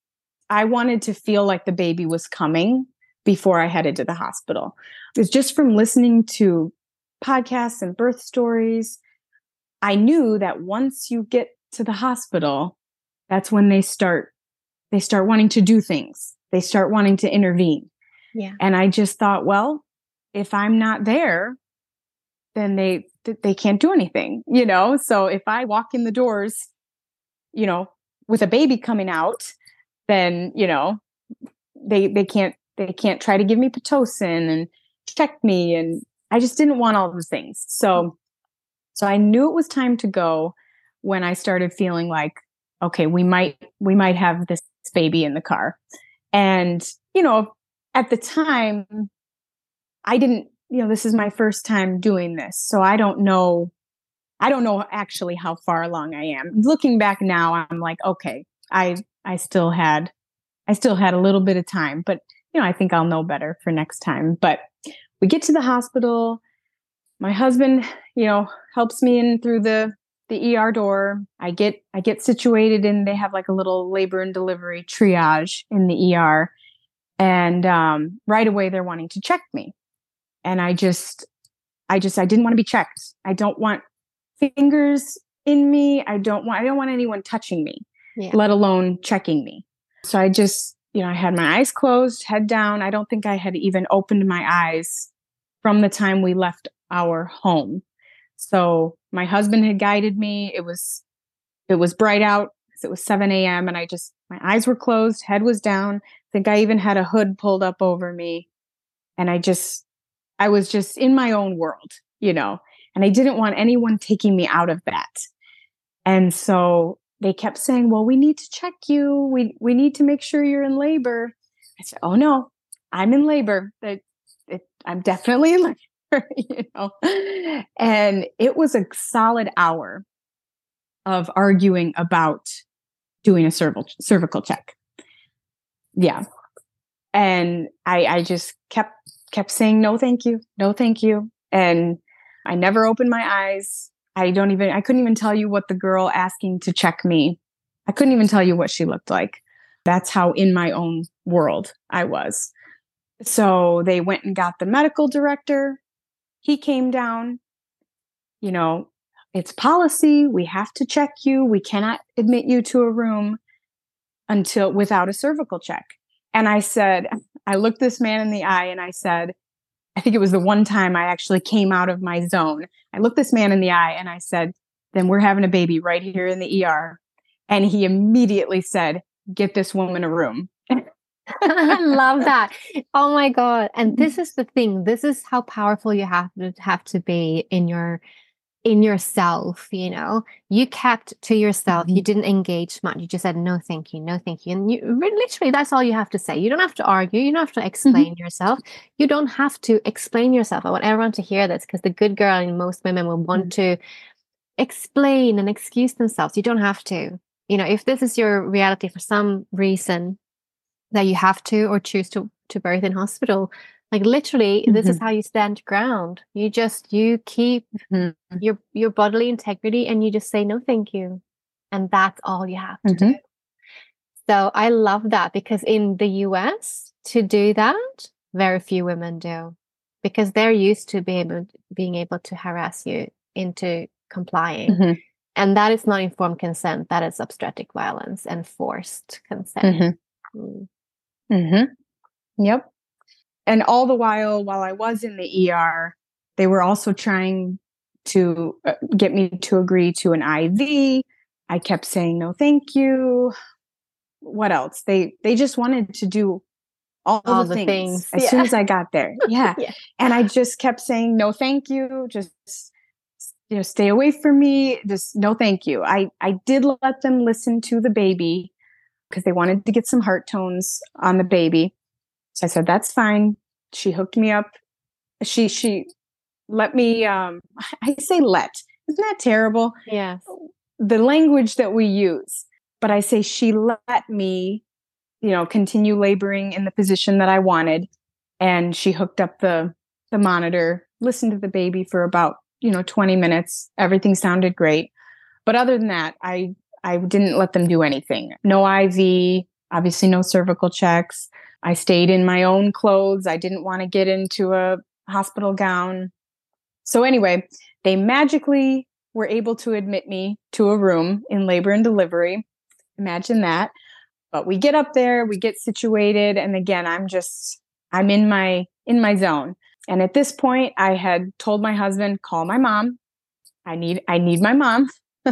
I wanted to feel like the baby was coming before I headed to the hospital. It's just from listening to podcasts and birth stories. I knew that once you get to the hospital, that's when they start, they start wanting to do things. They start wanting to intervene. Yeah. And I just thought, well, if I'm not there, then they, they can't do anything, you know? So if I walk in the doors, you know, with a baby coming out, then, you know, they, they can't, they can't try to give me Pitocin and check me. And I just didn't want all those things. So, so I knew it was time to go when I started feeling like, okay, we might, we might have this baby in the car. And, you know, at the time I didn't, you know, this is my first time doing this. So I don't know, I don't know actually how far along I am. Looking back now, I'm like, okay, I, I still had, I still had a little bit of time, but you know, I think I'll know better for next time. But we get to the hospital. My husband, you know, helps me in through the, the E R door. I get, I get situated and they have like a little labor and delivery triage in the E R. And um, right away they're wanting to check me. And I just, I just, I didn't want to be checked. I don't want fingers in me. I don't want, I don't want anyone touching me, yeah. let alone checking me. So I just, you know, I had my eyes closed, head down. I don't think I had even opened my eyes from the time we left our home. So my husband had guided me. It was, it was bright out. It was seven a.m. and I just, my eyes were closed, head was down. I think I even had a hood pulled up over me. And I just, I was just in my own world, you know, and I didn't want anyone taking me out of that. And so, they kept saying, well, we need to check you. We, we need to make sure you're in labor. I said, oh no, I'm in labor. It, it, I'm definitely in labor, you know? And it was a solid hour of arguing about doing a cervical, cervical check. Yeah. And I, I just kept, kept saying, no, thank you. No, thank you. And I never opened my eyes. I don't even, I couldn't even tell you what the girl asking to check me, I couldn't even tell you what she looked like. That's how in my own world I was. So they went and got the medical director. He came down, you know, it's policy. We have to check you. We cannot admit you to a room until without a cervical check. And I said, I looked this man in the eye and I said, I think it was the one time I actually came out of my zone. I looked this man in the eye and I said, then we're having a baby right here in the E R. And he immediately said, get this woman a room. I love that. Oh my God. And this is the thing. This is how powerful you have to have to be in your in yourself, you know. You kept to yourself. Mm-hmm. You didn't engage much. You just said, no, thank you. No, thank you. And you literally, that's all you have to say. You don't have to argue. You don't have to explain mm-hmm. yourself. You don't have to explain yourself. I want everyone to hear this because the good girl in most women will want mm-hmm. to explain and excuse themselves. You don't have to. You know, if this is your reality for some reason that you have to or choose to, to birth in hospital, like literally, mm-hmm. this is how you stand ground. You just, you keep mm-hmm. your your bodily integrity and you just say, no, thank you. And that's all you have to mm-hmm. do. So I love that because in the U S, to do that, very few women do because they're used to being able, being able to harass you into complying. Mm-hmm. And that is not informed consent. That is obstetric violence and forced consent. Mm-hmm. Mm. Mm-hmm. Yep. And all the while, while I was in the E R, they were also trying to uh, get me to agree to an I V. I kept saying, no, thank you. What else? They they just wanted to do all, all the, the things, things. as yeah. soon as I got there. Yeah. yeah. And I just kept saying, no, thank you. Just, you know, stay away from me. Just no, thank you. I, I did let them listen to the baby because they wanted to get some heart tones on the baby. So I said, that's fine. She hooked me up. She, she let me, um, I say let, isn't that terrible? Yeah. The language that we use, but I say she let me, you know, continue laboring in the position that I wanted. And she hooked up the, the monitor, listened to the baby for about, you know, twenty minutes. Everything sounded great. But other than that, I, I didn't let them do anything. No I V, obviously no cervical checks. I stayed in my own clothes. I didn't want to get into a hospital gown. So anyway, they magically were able to admit me to a room in labor and delivery. Imagine that. But we get up there, we get situated. And again, I'm just, I'm in my, in my zone. And at this point I had told my husband, call my mom. I need, I need my mom.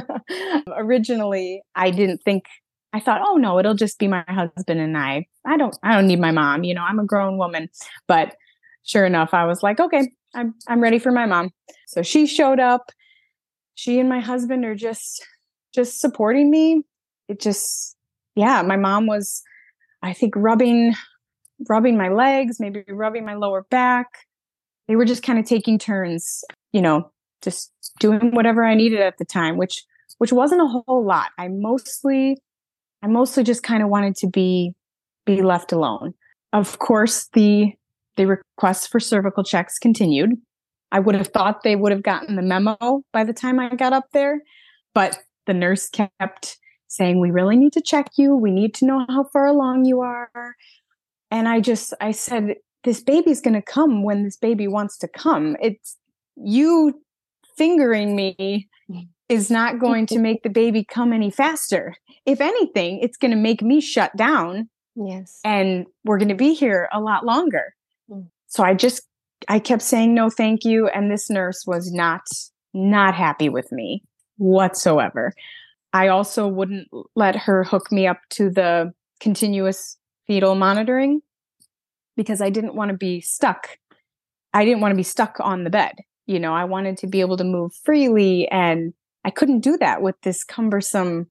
Originally, I didn't think, I thought, oh no, it'll just be my husband and I. I don't, I don't need my mom. You know, I'm a grown woman. But sure enough, I was like, okay, I'm, I'm ready for my mom. So she showed up. She and my husband are just, just supporting me. It just, yeah, my mom was, I think, rubbing, rubbing my legs, maybe rubbing my lower back. They were just kind of taking turns, you know, just doing whatever I needed at the time, which, which wasn't a whole lot. I mostly, I mostly just kind of wanted to be, be left alone. Of course, the, the requests for cervical checks continued. I would have thought they would have gotten the memo by the time I got up there, but the nurse kept saying, we really need to check you. We need to know how far along you are. And I just, I said, this baby's going to come when this baby wants to come. It's you fingering me is not going to make the baby come any faster. If anything, it's going to make me shut down. Yes. And we're going to be here a lot longer. Mm. So I just, I kept saying, no, thank you. And this nurse was not, not happy with me whatsoever. I also wouldn't let her hook me up to the continuous fetal monitoring because I didn't want to be stuck. I didn't want to be stuck on the bed. You know, I wanted to be able to move freely, and I couldn't do that with this cumbersome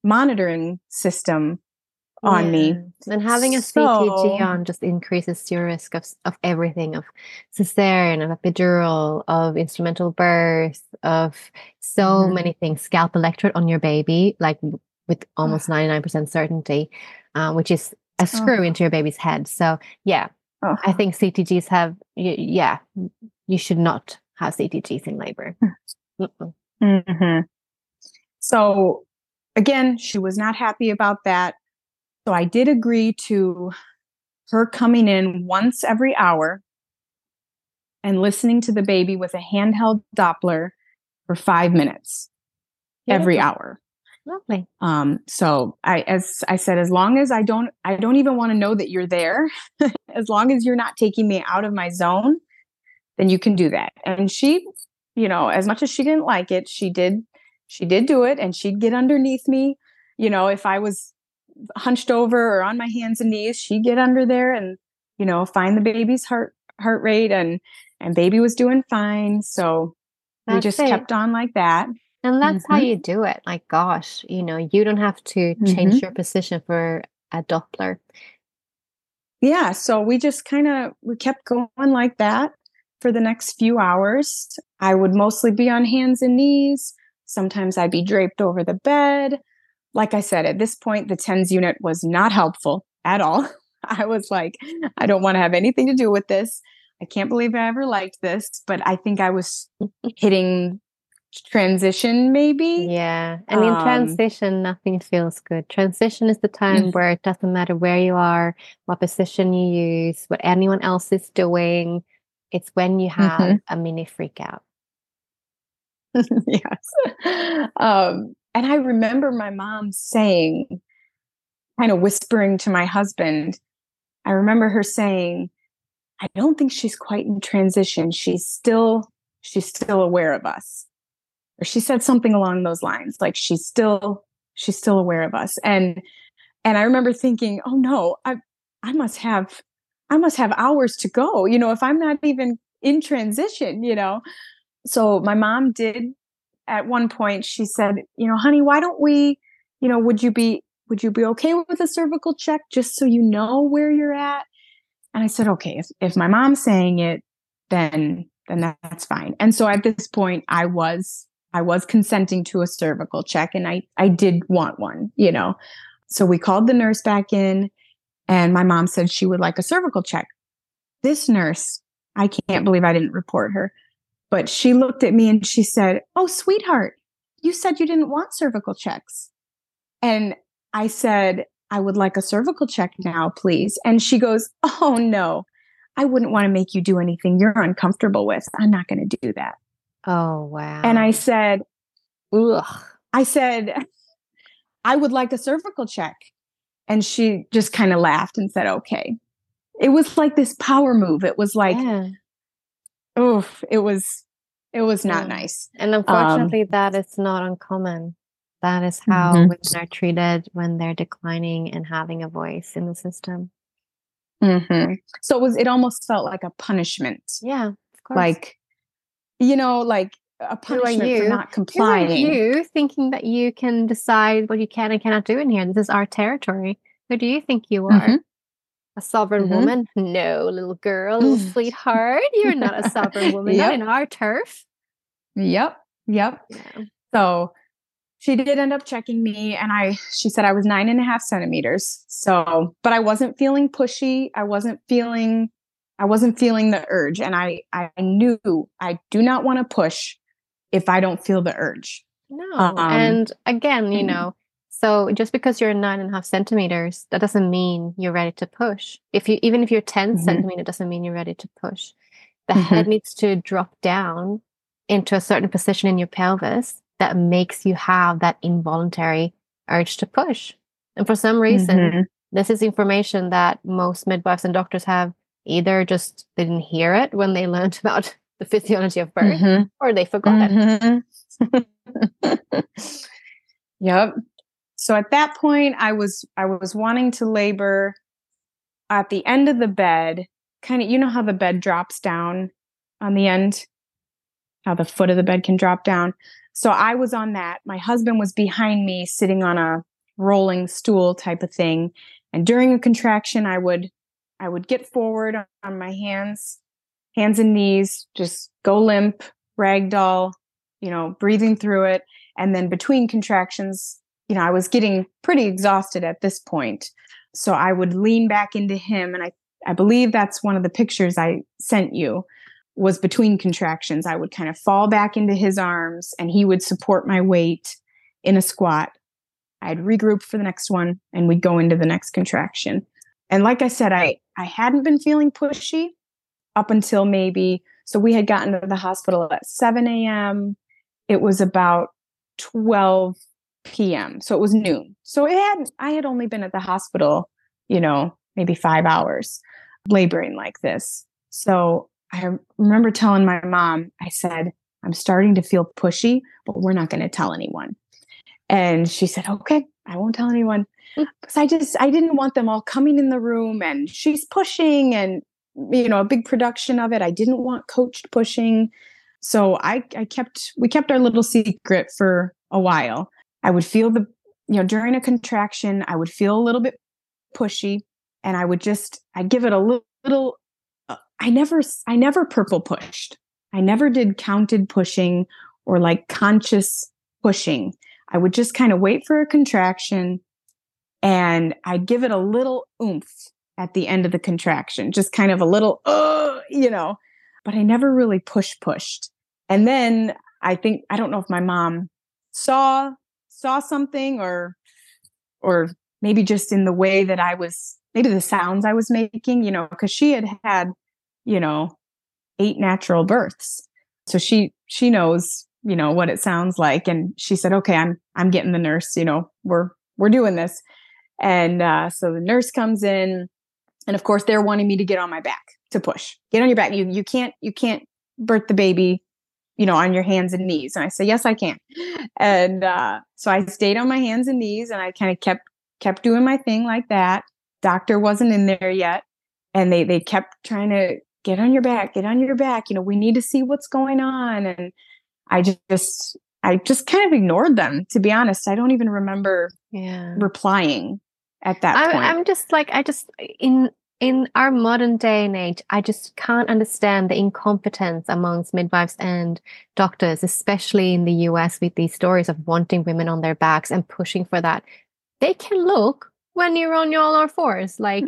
monitoring system on Yeah. me. And having a So- C T G on just increases your risk of of everything, of cesarean, of epidural, of instrumental birth, of so Mhm. many things. Scalp electrode on your baby, like w- with almost ninety-nine percent certainty, uh, which is a screw into your baby's head. So yeah, Oh. I think C T Gs have, y- yeah, you should not have C T Gs in labor. Mm-mm. Mhm. So again, she was not happy about that. So I did agree to her coming in once every hour and listening to the baby with a handheld Doppler for five minutes every Beautiful. hour. Lovely. Um, so I, as I said, as long as I don't, I don't even want to know that you're there. As long as you're not taking me out of my zone, then you can do that. And she, you know, as much as she didn't like it, she did, she did do it, and she'd get underneath me. You know, if I was hunched over or on my hands and knees, she'd get under there and, you know, find the baby's heart heart rate, and and baby was doing fine. So we That's just it. kept on like that. And that's how Mhm. you do it. Like, gosh, you know, you don't have to change your position for a Doppler. Yeah, so we just kind of we kept going like that for the next few hours. I would mostly be on hands and knees. Sometimes I'd be draped over the bed. Like I said, at this point, the TENS unit was not helpful at all. I was like, I don't want to have anything to do with this. I can't believe I ever liked this, but I think I was hitting transition maybe. Yeah. And in Um, transition, nothing feels good. Transition is the time Mm. where it doesn't matter where you are, what position you use, what anyone else is doing. It's when you have Mhm. a mini freak out. Yes. Um, and I remember my mom saying, kind of whispering to my husband, I remember her saying, I don't think she's quite in transition. She's still, she's still aware of us. Or she said something along those lines, like she's still, she's still aware of us. And, and I remember thinking, oh no, I, I must have, I must have hours to go, you know, if I'm not even in transition, you know? So my mom did at one point, she said, you know, honey, why don't we, you know, would you be, would you be okay with a cervical check just so you know where you're at? And I said, okay, if, if my mom's saying it, then, then that's fine. And so at this point I was, I was consenting to a cervical check, and I, I did want one, you know? So we called the nurse back in, and my mom said she would like a cervical check. This nurse, I can't believe I didn't report her. But she looked at me and she said, oh, sweetheart, you said you didn't want cervical checks. And I said, I would like a cervical check now, please. And she goes, oh, no, I wouldn't want to make you do anything you're uncomfortable with. I'm not going to do that. Oh, wow. And I said, Ugh. I said, I would like a cervical check. And she just kind of laughed and said, okay. It was like this power move. It was like, Yeah. oh, it was, it was not Yeah. nice. And unfortunately, that is not uncommon. That is how Mhm. women are treated when they're declining and having a voice in the system. Mm-hmm. So it was, it almost felt like a punishment. Yeah, of course. Like, you know, like a Who are punishment for you? not Who are complying. you thinking that you can decide what you can and cannot do in here? This is our territory. Who do you think you are? Mhm. A sovereign Mhm. woman? No, little girl, little Mm. sweetheart. You're not a sovereign woman. Not Yep. in our turf. Yep. Yep. Yeah. So she did end up checking me, and I, she said I was nine and a half centimeters. So, but I wasn't feeling pushy. I wasn't feeling, I wasn't feeling the urge. And I, I knew I do not want to push if I don't feel the urge. No. Um, and again, you mm. know, so just because you're nine and a half centimeters, that doesn't mean you're ready to push. If you, even if you're ten Mhm. centimeter, doesn't mean you're ready to push. The Mhm. head needs to drop down into a certain position in your pelvis that makes you have that involuntary urge to push. And for some reason, Mhm. this is information that most midwives and doctors have either just didn't hear it when they learned about the physiology of birth, Mhm. or they forgot it. Mhm. Yep. So at that point, I was I was wanting to labor at the end of the bed. Kind of, you know how the bed drops down on the end, how the foot of the bed can drop down. So I was on that. My husband was behind me, sitting on a rolling stool type of thing. And during a contraction, I would I would get forward on my hands, hands and knees, just go limp, ragdoll, you know, breathing through it. And then between contractions, you know, I was getting pretty exhausted at this point. So I would lean back into him. And I, I believe that's one of the pictures I sent you, was between contractions. I would kind of fall back into his arms and he would support my weight in a squat. I'd regroup for the next one and we'd go into the next contraction. And like I said, I, I hadn't been feeling pushy up until maybe, so we had gotten to the hospital at seven a.m. It was about twelve p.m. So it was noon. So it had, I had only been at the hospital, you know, maybe five hours laboring like this. So I remember telling my mom, I said, I'm starting to feel pushy, but we're not going to tell anyone. And she said, okay, I won't tell anyone. Because I just, I didn't want them all coming in the room and she's pushing and, you know, a big production of it. I didn't want coached pushing. So I, I kept, we kept our little secret for a while. I would feel the, you know, during a contraction, I would feel a little bit pushy and I would just, I'd give it a little, little uh, I never, I never purple pushed. I never did counted pushing or like conscious pushing. I would just kind of wait for a contraction and I'd give it a little oomph at the end of the contraction, just kind of a little, uh, you know, but I never really push pushed. And then I think, I don't know if my mom saw, saw something or, or maybe just in the way that I was, maybe the sounds I was making, you know, because she had had, you know, eight natural births. So she, she knows, you know, what it sounds like. And she said, okay, I'm, I'm getting the nurse, you know, we're, we're doing this. And uh, so the nurse comes in and of course they're wanting me to get on my back to push, get on your back. You, you can't, you can't birth the baby, you know, on your hands and knees. And I said, yes, I can. And uh, so I stayed on my hands and knees and I kind of kept, kept doing my thing like that. Doctor wasn't in there yet. And they, they kept trying to get on your back, get on your back. You know, we need to see what's going on. And I just, I just kind of ignored them, to be honest. I don't even remember Yeah. replying at that I'm, point. I'm just like, I just, in in our modern day and age, I just can't understand the incompetence amongst midwives and doctors, especially in the U S with these stories of wanting women on their backs and pushing for that. They can look when you're on your all or fours. Like,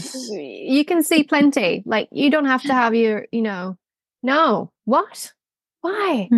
you can see plenty. Like, you don't have to have your, you know, no. What? Why?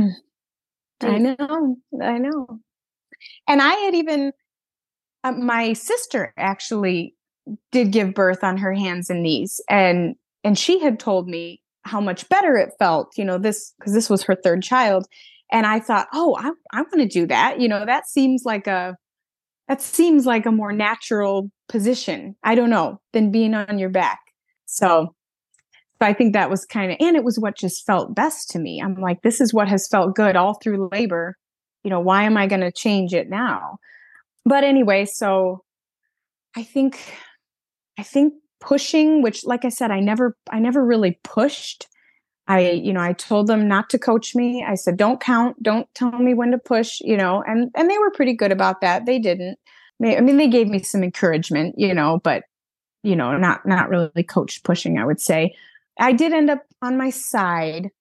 I know. I know. And I had even, uh, my sister actually did give birth on her hands and knees. And, and she had told me how much better it felt, you know, this, because this was her third child. And I thought, oh, I, I want to do that. You know, that seems like a, that seems like a more natural position. I don't know, than being on your back. So, so I think that was kind of, and it was what just felt best to me. I'm like, this is what has felt good all through labor. You know, why am I going to change it now? But anyway, so I think, I think pushing, which, like I said, I never, I never really pushed. I, you know, I told them not to coach me. I said, don't count, don't tell me when to push, you know, and, and they were pretty good about that. They didn't, they, I mean, they gave me some encouragement, you know, but, you know, not, not really coached pushing, I would say. I did end up on my side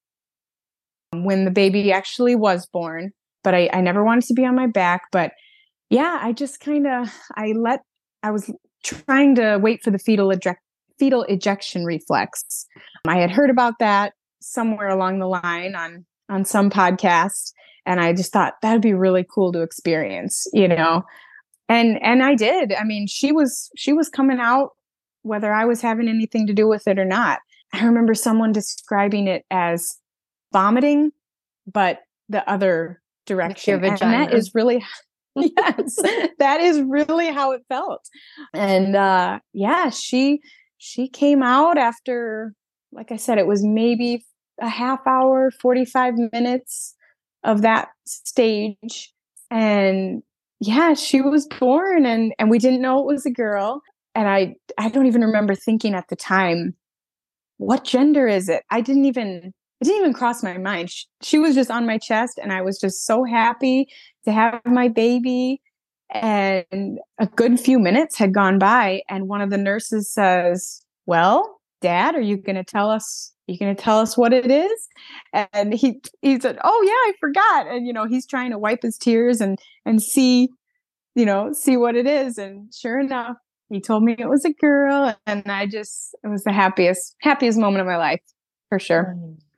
when the baby actually was born, but I, I never wanted to be on my back. But yeah, I just kind of, I let, I was trying to wait for the fetal eject, fetal ejection reflex. I had heard about that somewhere along the line on, on some podcast. And I just thought that'd be really cool to experience, you know, and, and I did. I mean, she was, she was coming out whether I was having anything to do with it or not. I remember someone describing it as vomiting, but the other direction. And that is really, yes, that is really how it felt. And uh, yeah, she, she came out after, like I said, it was maybe a half hour, forty-five minutes of that stage. And yeah, she was born and, and we didn't know it was a girl. And I, I don't even remember thinking at the time, what gender is it? I didn't even, it didn't even cross my mind. She, she was just on my chest and I was just so happy to have my baby. And a good few minutes had gone by, and one of the nurses says, "Well, Dad, are you going to tell us? Are you going to tell us what it is?" And he he said, "Oh yeah, I forgot." And you know, he's trying to wipe his tears and and see, you know, see what it is. And sure enough, he told me it was a girl, and I just it was the happiest happiest moment of my life, for sure.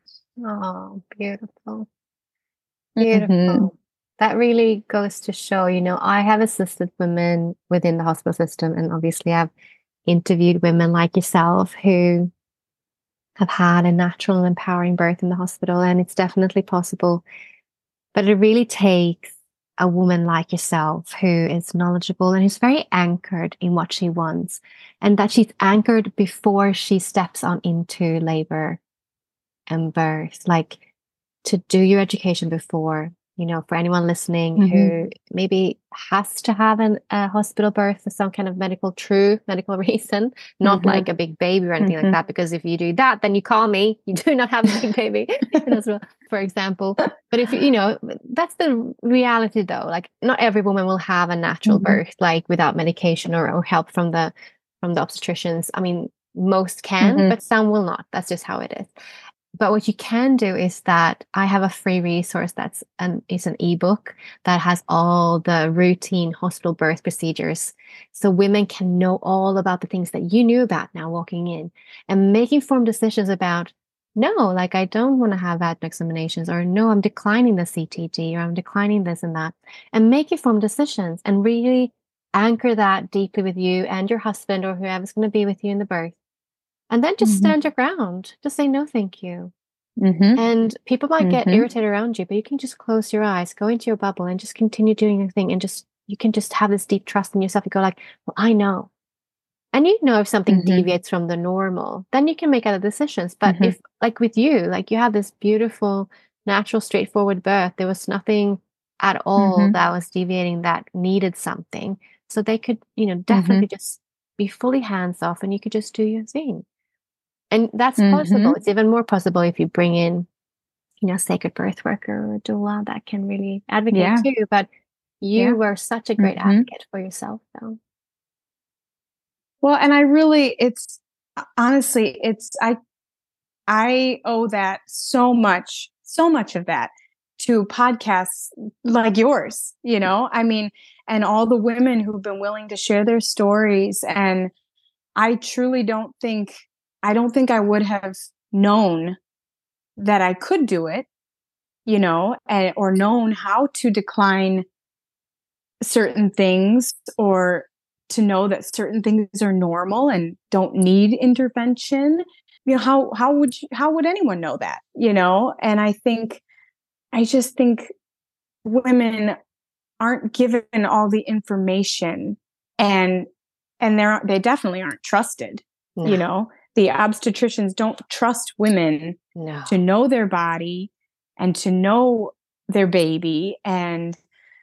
Oh, beautiful. Beautiful. Mm-hmm. That really goes to show, you know, I have assisted women within the hospital system, and obviously I've interviewed women like yourself who have had a natural and empowering birth in the hospital, and it's definitely possible. But it really takes a woman like yourself who is knowledgeable and who's very anchored in what she wants, and that she's anchored before she steps on into labor and birth, like to do your education before. You know, for anyone listening Mm-hmm. who maybe has to have an, a hospital birth for some kind of medical, true medical reason, not Mm-hmm. like a big baby or anything Mm-hmm. like that, because if you do that, then you call me. You do not have a big baby, as well, for example. But if you, you know, that's the reality though. Like, not every woman will have a natural Mm-hmm. birth, like without medication or, or help from the from the obstetricians. I mean, most can, Mm-hmm. but some will not. That's just how it is. But what you can do is that I have a free resource that's an it's an ebook that has all the routine hospital birth procedures. So women can know all about the things that you knew about now walking in, and make informed decisions about, no, like I don't want to have vaginal examinations, or no, I'm declining the C T G, or I'm declining this and that, and make informed decisions and really anchor that deeply with you and your husband or whoever's going to be with you in the birth. And then just Mm-hmm. stand your ground. Just say, no, thank you. Mm-hmm. And people might get Mhm. irritated around you, but you can just close your eyes, go into your bubble, and just continue doing your thing. And just, you can just have this deep trust in yourself. You go like, well, I know. And you know if something Mhm. deviates from the normal, then you can make other decisions. But Mhm. if, like with you, like you had this beautiful, natural, straightforward birth, there was nothing at all Mhm. that was deviating that needed something. So they could, you know, definitely just be fully hands off, and you could just do your thing. And that's possible. Mhm. It's even more possible if you bring in, you know, sacred birth worker or a doula that can really advocate Yeah. too. But you Yeah. were such a great Mhm. advocate for yourself, though. Well, and I really, it's honestly, it's, I, I owe that so much, so much of that to podcasts like yours, you know, I mean, and all the women who've been willing to share their stories. And I truly don't think, I don't think I would have known that I could do it, you know, and, or known how to decline certain things, or to know that certain things are normal and don't need intervention. You know, how how would you, how would anyone know that, you know? And I think, I just think women aren't given all the information, and and they're they definitely aren't trusted. No. You know, the obstetricians don't trust women No. to know their body and to know their baby. And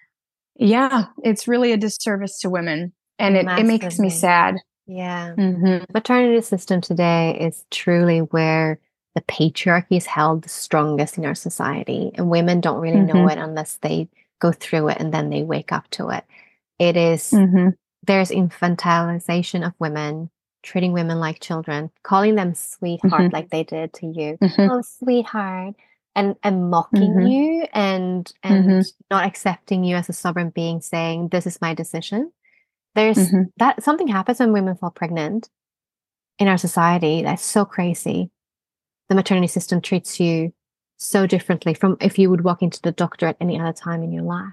yeah, it's really a disservice to women, and it, it makes me Massively. sad. Yeah. Mm-hmm. Maternity system today is truly where the patriarchy is held the strongest in our society, and women don't really know Mhm. it unless they go through it and then they wake up to it. It is, Mm-hmm. there's infantilization of women, treating women like children, calling them sweetheart Mhm. like they did to you. Mhm. Oh, sweetheart. And and mocking Mhm. you, and and Mhm. not accepting you as a sovereign being, saying, this is my decision. There's Mhm. that something happens when women fall pregnant in our society. That's so crazy. The maternity system treats you so differently from if you would walk into the doctor at any other time in your life.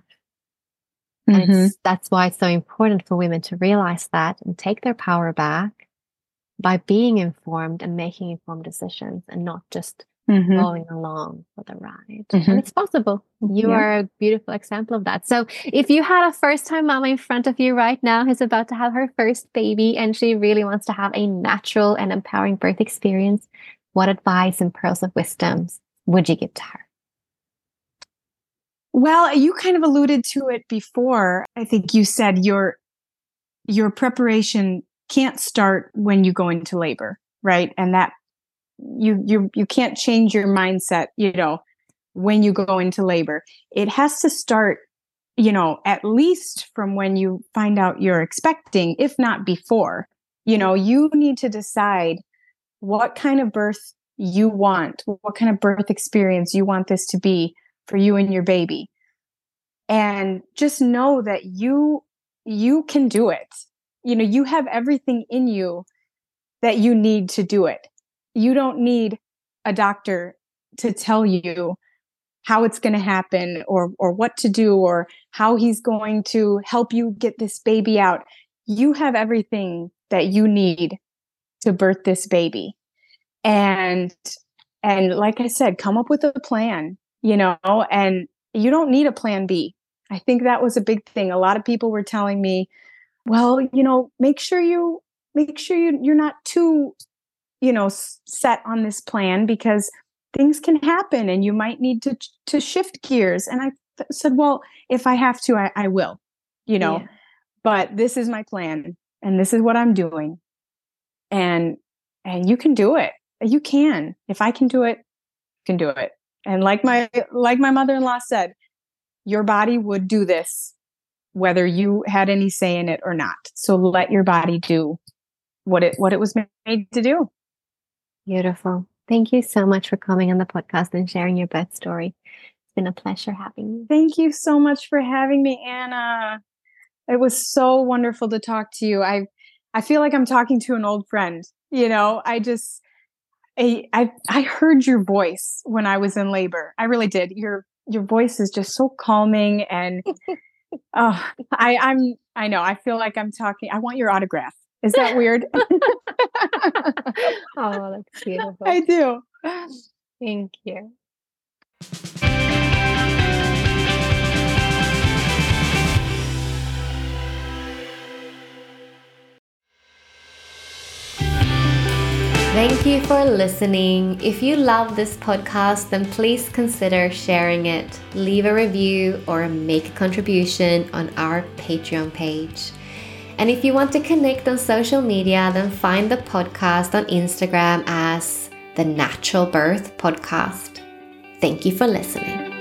And Mhm. it's, that's why it's so important for women to realize that and take their power back by being informed and making informed decisions, and not just Mhm. going along for the ride. Mhm. And it's possible. You Yeah. are a beautiful example of that. So if you had a first time mama in front of you right now who's about to have her first baby, and she really wants to have a natural and empowering birth experience, what advice and pearls of wisdom would you give to her? Well, you kind of alluded to it before. I think you said your your preparation can't start when you go into labor, right? And that you you you can't change your mindset, you know, when you go into labor. It has to start you know, at least from when you find out you're expecting, if not before. You know, you need to decide what kind of birth you want, what kind of birth experience you want this to be for you and your baby. And just know that you you can do it. You know, you have everything in you that you need to do it. You don't need a doctor to tell you how it's going to happen or or what to do or how he's going to help you get this baby out. You have everything that you need to birth this baby. And and like I said, come up with a plan, you know, and you don't need a plan B. I think that was a big thing. A lot of people were telling me, well, you know, make sure you make sure you you're not too, you know, set on this plan because things can happen and you might need to to shift gears. And I th- said, well, if I have to, I, I will, you know, yeah. But this is my plan and this is what I'm doing. And and you can do it. You can. If I can do it, you can do it. And like my like my mother-in-law said, your body would do this whether you had any say in it or not. So let your body do what it what it was made to do. Beautiful. Thank you so much for coming on the podcast and sharing your birth story. It's been a pleasure having you. Thank you so much for having me, Anna. It was so wonderful to talk to you. I I feel like I'm talking to an old friend. You know, I just I I, I heard your voice when I was in labor. I really did. Your your voice is just so calming and oh, I I'm I know. I feel like I'm talking. I want your autograph. Is that weird? Oh, that's beautiful. I do. Thank you. Thank you for listening. If you love this podcast, then please consider sharing it, leave a review, or make a contribution on our Patreon page. And if you want to connect on social media, then find the podcast on Instagram as The Natural Birth Podcast. Thank you for listening.